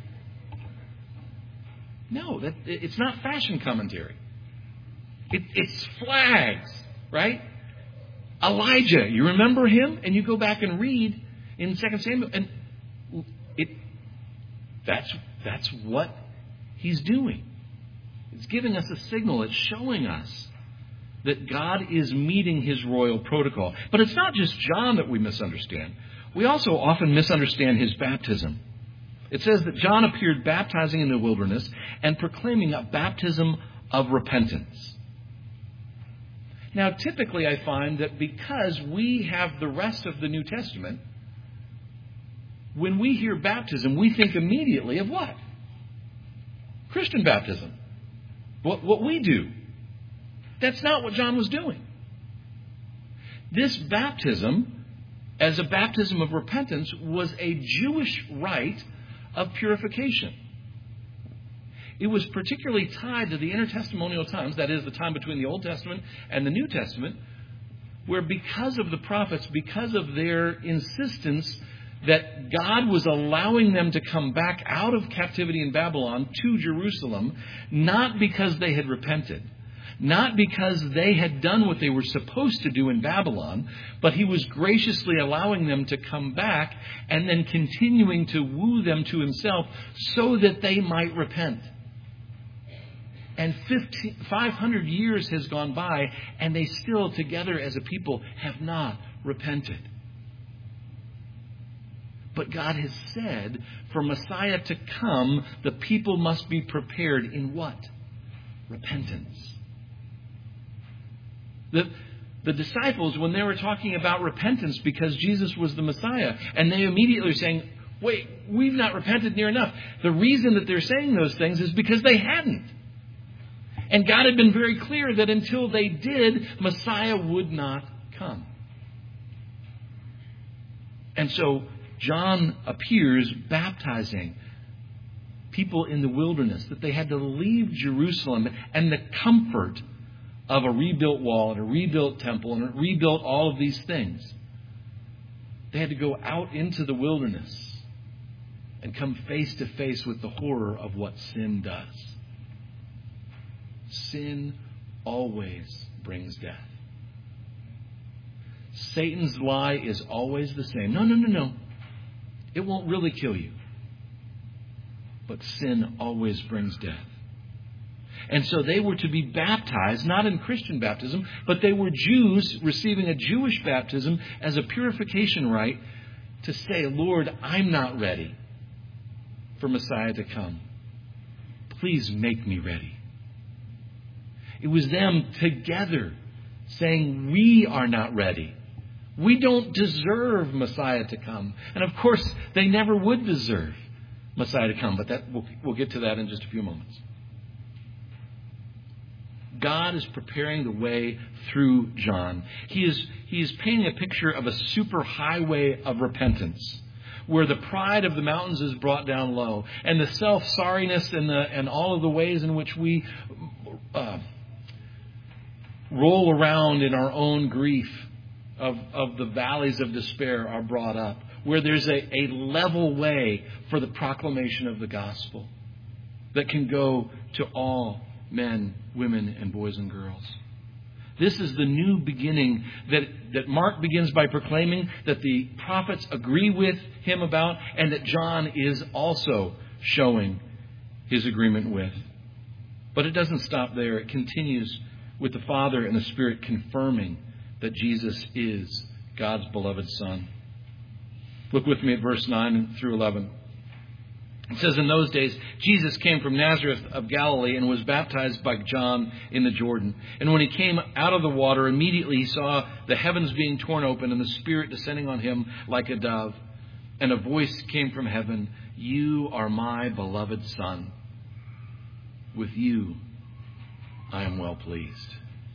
No, that, it's not fashion commentary. It, it's flags, right? Elijah, you remember him? And you go back and read in Second Samuel, and it that's that's what he's doing. It's giving us a signal. It's showing us that God is meeting His royal protocol. But it's not just John that we misunderstand. We also often misunderstand his baptism. It says that John appeared baptizing in the wilderness and proclaiming a baptism of repentance. Now, typically I find that because we have the rest of the New Testament, when we hear baptism, we think immediately of what? Christian baptism. What, what we do. That's not what John was doing. This baptism, as a baptism of repentance, was a Jewish rite of purification. It was particularly tied to the intertestamental times, that is, the time between the Old Testament and the New Testament, where because of the prophets, because of their insistence that God was allowing them to come back out of captivity in Babylon to Jerusalem, not because they had repented, not because they had done what they were supposed to do in Babylon, but he was graciously allowing them to come back and then continuing to woo them to himself so that they might repent. And five hundred years has gone by, and they still, together as a people, have not repented. But God has said, for Messiah to come, the people must be prepared in what? Repentance. The, the disciples, when they were talking about repentance because Jesus was the Messiah, and they immediately were saying, wait, we've not repented near enough. The reason that they're saying those things is because they hadn't. And God had been very clear that until they did, Messiah would not come. And so John appears baptizing people in the wilderness, that they had to leave Jerusalem and the comfort of a rebuilt wall and a rebuilt temple and a rebuilt all of these things. They had to go out into the wilderness and come face to face with the horror of what sin does. Sin always brings death. Satan's lie is always the same. No, no, no, no. It won't really kill you. But sin always brings death. And so they were to be baptized, not in Christian baptism, but they were Jews receiving a Jewish baptism as a purification rite to say, Lord, I'm not ready for Messiah to come. Please make me ready. It was them together saying, we are not ready. We don't deserve Messiah to come. And of course, they never would deserve Messiah to come. But that we'll, we'll get to that in just a few moments. God is preparing the way through John. He is, he is painting a picture of a super highway of repentance, where the pride of the mountains is brought down low, and the self-sorriness and, the, and all of the ways in which we uh, roll around in our own grief Of, of the valleys of despair are brought up, where there's a, a level way for the proclamation of the gospel that can go to all men, women, and boys and girls. This is the new beginning that, that Mark begins by proclaiming, that the prophets agree with him about, and that John is also showing his agreement with. But it doesn't stop there. It continues with the Father and the Spirit confirming that Jesus is God's beloved Son. Look with me at verse nine through eleven. It says, in those days, Jesus came from Nazareth of Galilee and was baptized by John in the Jordan. And when he came out of the water, immediately he saw the heavens being torn open and the Spirit descending on him like a dove. And a voice came from heaven, you are my beloved Son. With you I am well pleased.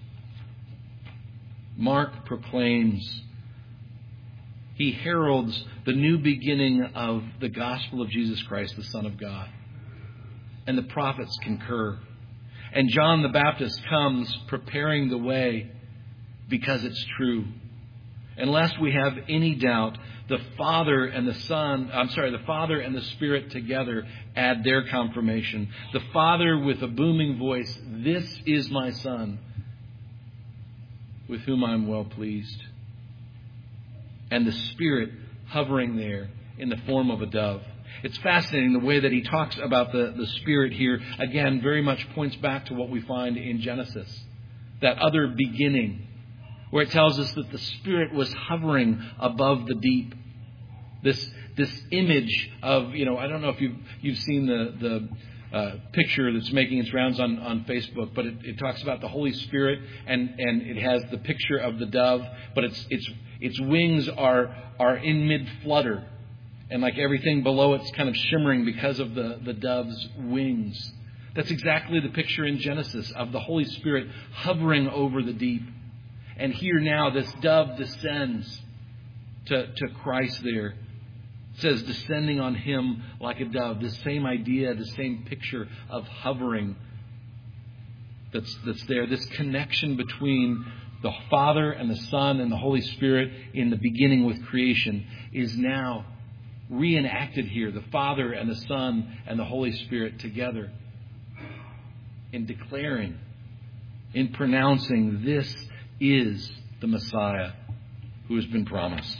Mark proclaims, he heralds the new beginning of the gospel of Jesus Christ, the Son of God. And the prophets concur. And John the Baptist comes preparing the way because it's true. Unless we have any doubt, the Father and the Son, I'm sorry, the Father and the Spirit together add their confirmation. The Father with a booming voice, this is my Son, with whom I am well pleased. And the Spirit hovering there in the form of a dove. It's fascinating the way that he talks about the, the Spirit here. Again, very much points back to what we find in Genesis. That other beginning, where it tells us that the Spirit was hovering above the deep. This this image of, you know, I don't know if you've, you've seen the... the Uh, picture that's making its rounds on, on Facebook, but it, it talks about the Holy Spirit, and, and it has the picture of the dove, but its its its wings are are in mid flutter, and like everything below it's kind of shimmering because of the, the dove's wings. That's exactly the picture in Genesis of the Holy Spirit hovering over the deep. And here now this dove descends to, to Christ there. It says descending on him like a dove. The same idea, the same picture of hovering that's that's there. This connection between the Father and the Son and the Holy Spirit in the beginning with creation is now reenacted here. The Father and the Son and the Holy Spirit together in declaring in pronouncing this is the Messiah who has been promised.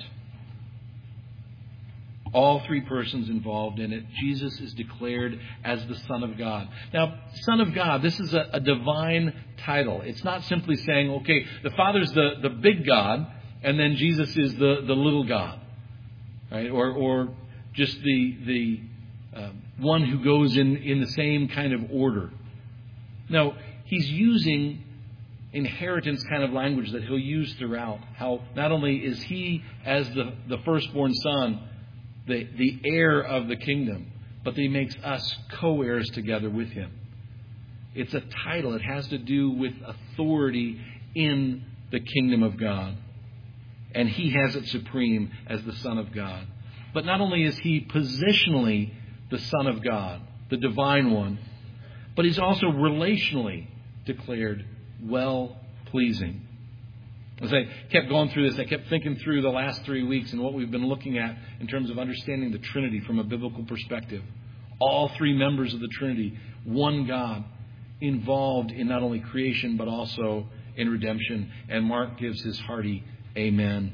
All three persons involved in it. Jesus is declared as the Son of God. Now, Son of God, this is a, a divine title. It's not simply saying, okay, the Father's the, the big God, and then Jesus is the, the little God. Right? Or, or just the, the uh, one who goes in, in the same kind of order. No, he's using inheritance kind of language that he'll use throughout. How not only is he, as the, the firstborn son, the, the heir of the kingdom, but that he makes us co-heirs together with him. It's a title. It has to do with authority in the kingdom of God. And he has it supreme as the Son of God. But not only is he positionally the Son of God, the divine one, but he's also relationally declared well-pleasing. As I kept going through this, I kept thinking through the last three weeks and what we've been looking at in terms of understanding the Trinity from a biblical perspective. All three members of the Trinity, one God, involved in not only creation but also in redemption. And Mark gives his hearty amen.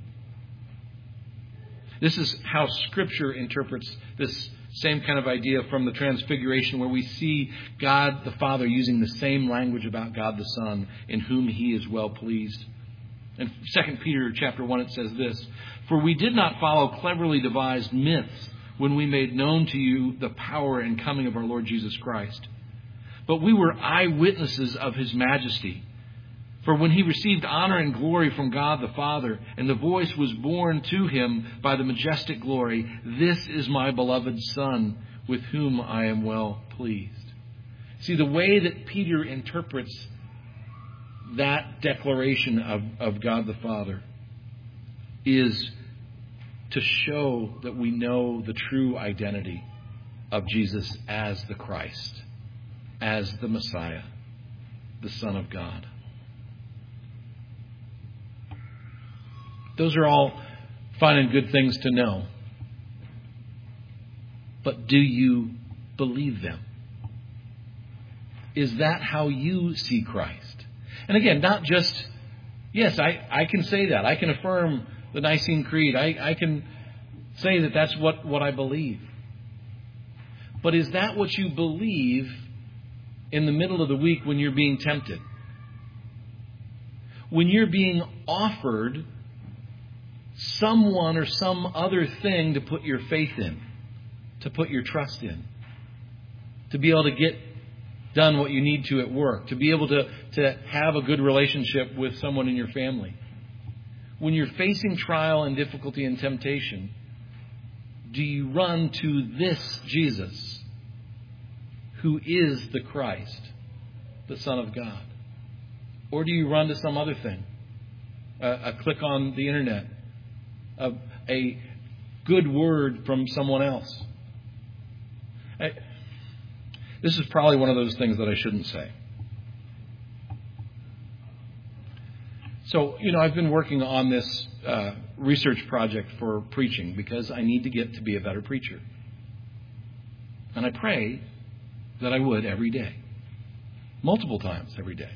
This is how Scripture interprets this same kind of idea from the Transfiguration, where we see God the Father using the same language about God the Son, in whom he is well pleased. In Second Peter chapter one, it says this: "For we did not follow cleverly devised myths when we made known to you the power and coming of our Lord Jesus Christ. But we were eyewitnesses of his majesty. For when he received honor and glory from God the Father, and the voice was borne to him by the majestic glory, 'This is my beloved Son, with whom I am well pleased.'" See, the way that Peter interprets that declaration of, of God the Father is to show that we know the true identity of Jesus as the Christ, as the Messiah, the Son of God. Those are all fine and good things to know. But do you believe them? Is that how you see Christ? And again, not just, yes, I, I can say that. I can affirm the Nicene Creed. I, I can say that that's what, what I believe. But is that what you believe in the middle of the week when you're being tempted? When you're being offered someone or some other thing to put your faith in, to put your trust in, to be able to get done what you need to at work, to be able to, to have a good relationship with someone in your family. When you're facing trial and difficulty and temptation, do you run to this Jesus, who is the Christ, the Son of God? Or do you run to some other thing? A, a click on the internet, a, a good word from someone else? I, This is probably one of those things that I shouldn't say. So, you know, I've been working on this uh, research project for preaching because I need to get to be a better preacher. And I pray that I would every day. Multiple times every day.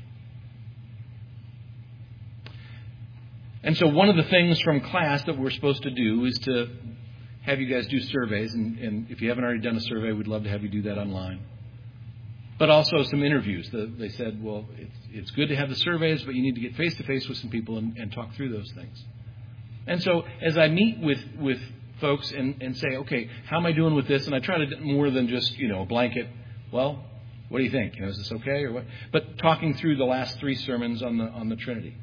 And so one of the things from class that we're supposed to do is to have you guys do surveys. And, and if you haven't already done a survey, we'd love to have you do that online. But also some interviews. They said, well, it's, it's good to have the surveys, but you need to get face-to-face with some people and, and talk through those things. And so as I meet with, with folks and, and say, okay, how am I doing with this? And I try to do more than just, you know, a blanket, well, what do you think? You know, is this okay or what? But talking through the last three sermons on the on the Trinity.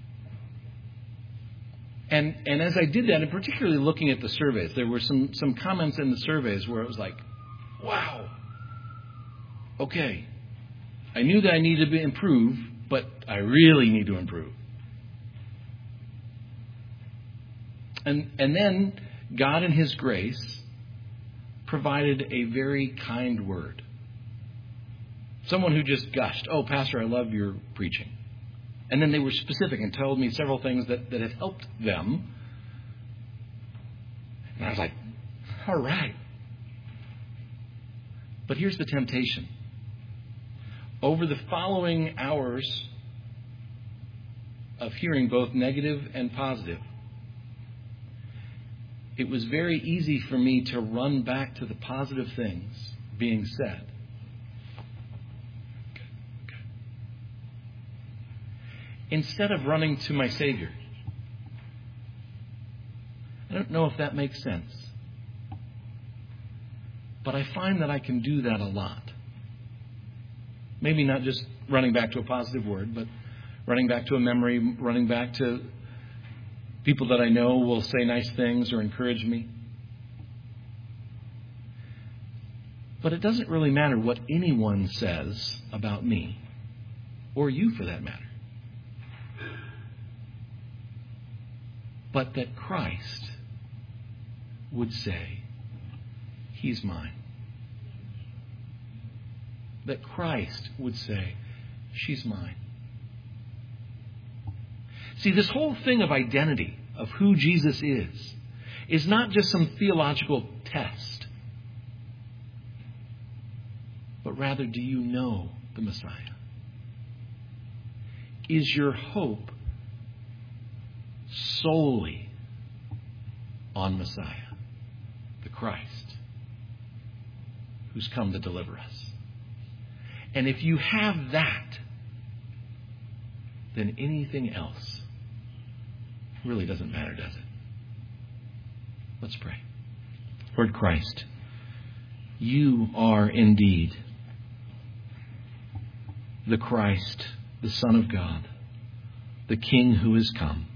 And and as I did that, and particularly looking at the surveys, there were some, some comments in the surveys where it was like, wow. Okay, I knew that I needed to improve, but I really need to improve. And and then God in His grace provided a very kind word. Someone who just gushed, oh, Pastor, I love your preaching. And then they were specific and told me several things that, that had helped them. And I was like, all right. But here's the temptation. over the following hours of hearing both negative and positive, it was very easy for me to run back to the positive things being said. Instead of running to my Savior. I don't know if that makes sense. But I find that I can do that a lot. Maybe not just running back to a positive word, but running back to a memory, running back to people that I know will say nice things or encourage me. But it doesn't really matter what anyone says about me, or you for that matter. But that Christ would say, He's mine. That Christ would say, she's mine. See, this whole thing of identity, of who Jesus is, is not just some theological test. But rather, do you know the Messiah? Is your hope solely on Messiah, the Christ, who's come to deliver us? And if you have that, then anything else really doesn't matter, does it? Let's pray. Lord Christ, you are indeed the Christ, the Son of God, the King who has come.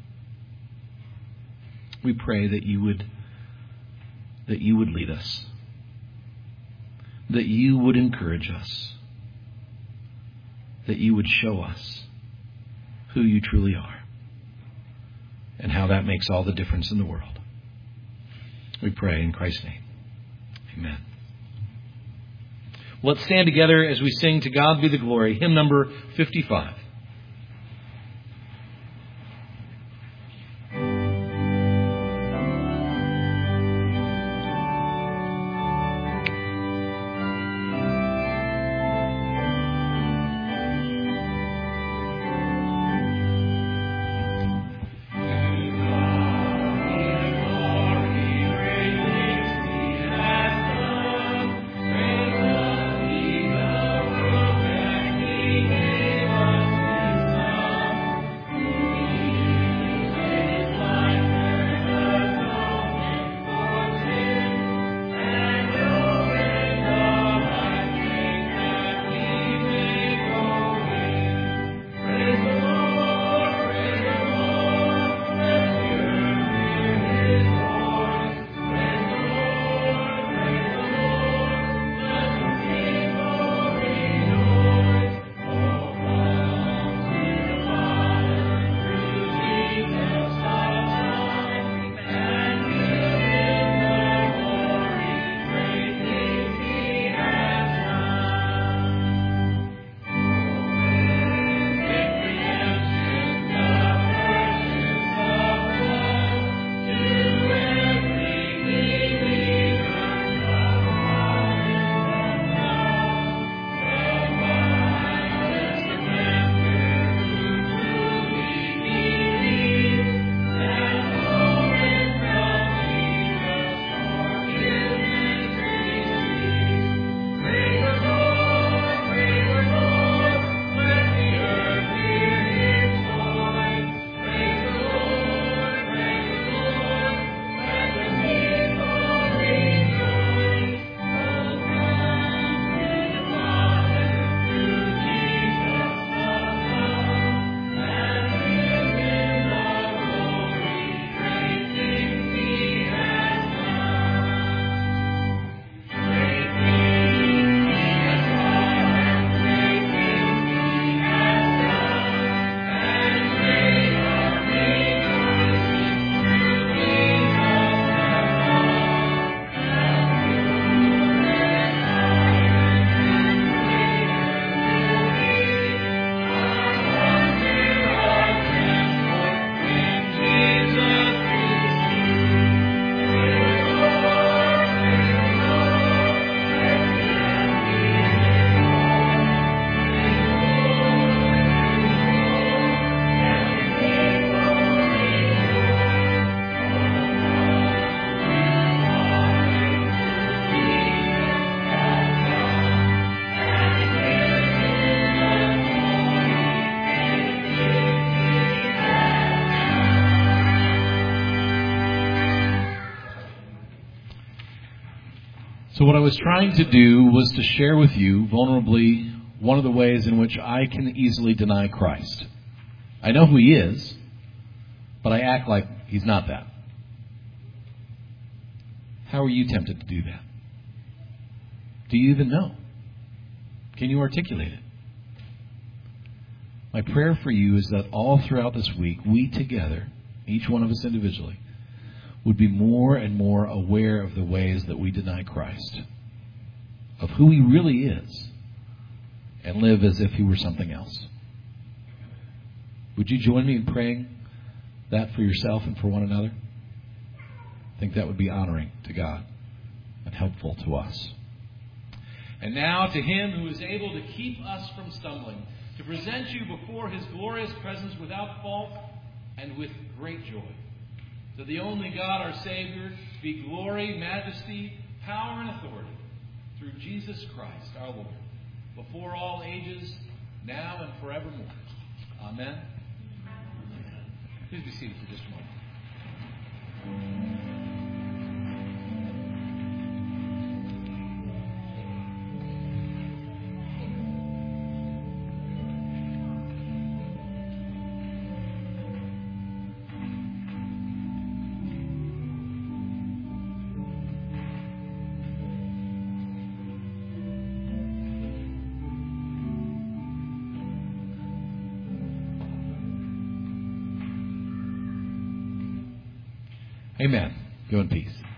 We pray that you would that you would lead us, that you would encourage us, that you would show us who you truly are and how that makes all the difference in the world. We pray in Christ's name. Amen. Let's stand together as we sing To God Be the Glory, hymn number fifty-five. Amen. So what I was trying to do was to share with you, vulnerably, one of the ways in which I can easily deny Christ. I know who He is, but I act like He's not that. How are you tempted to do that? Do you even know? Can you articulate it? My prayer for you is that all throughout this week, we together, each one of us individually, would be more and more aware of the ways that we deny Christ, of who He really is, and live as if He were something else. Would you join me in praying that for yourself and for one another? I think that would be honoring to God and helpful to us. And now to Him who is able to keep us from stumbling, to present you before His glorious presence without fault and with great joy. To the only God, our Savior, be glory, majesty, power, and authority through Jesus Christ, our Lord, before all ages, now and forevermore. Amen. Please be seated for just a moment. Amen. Go in peace.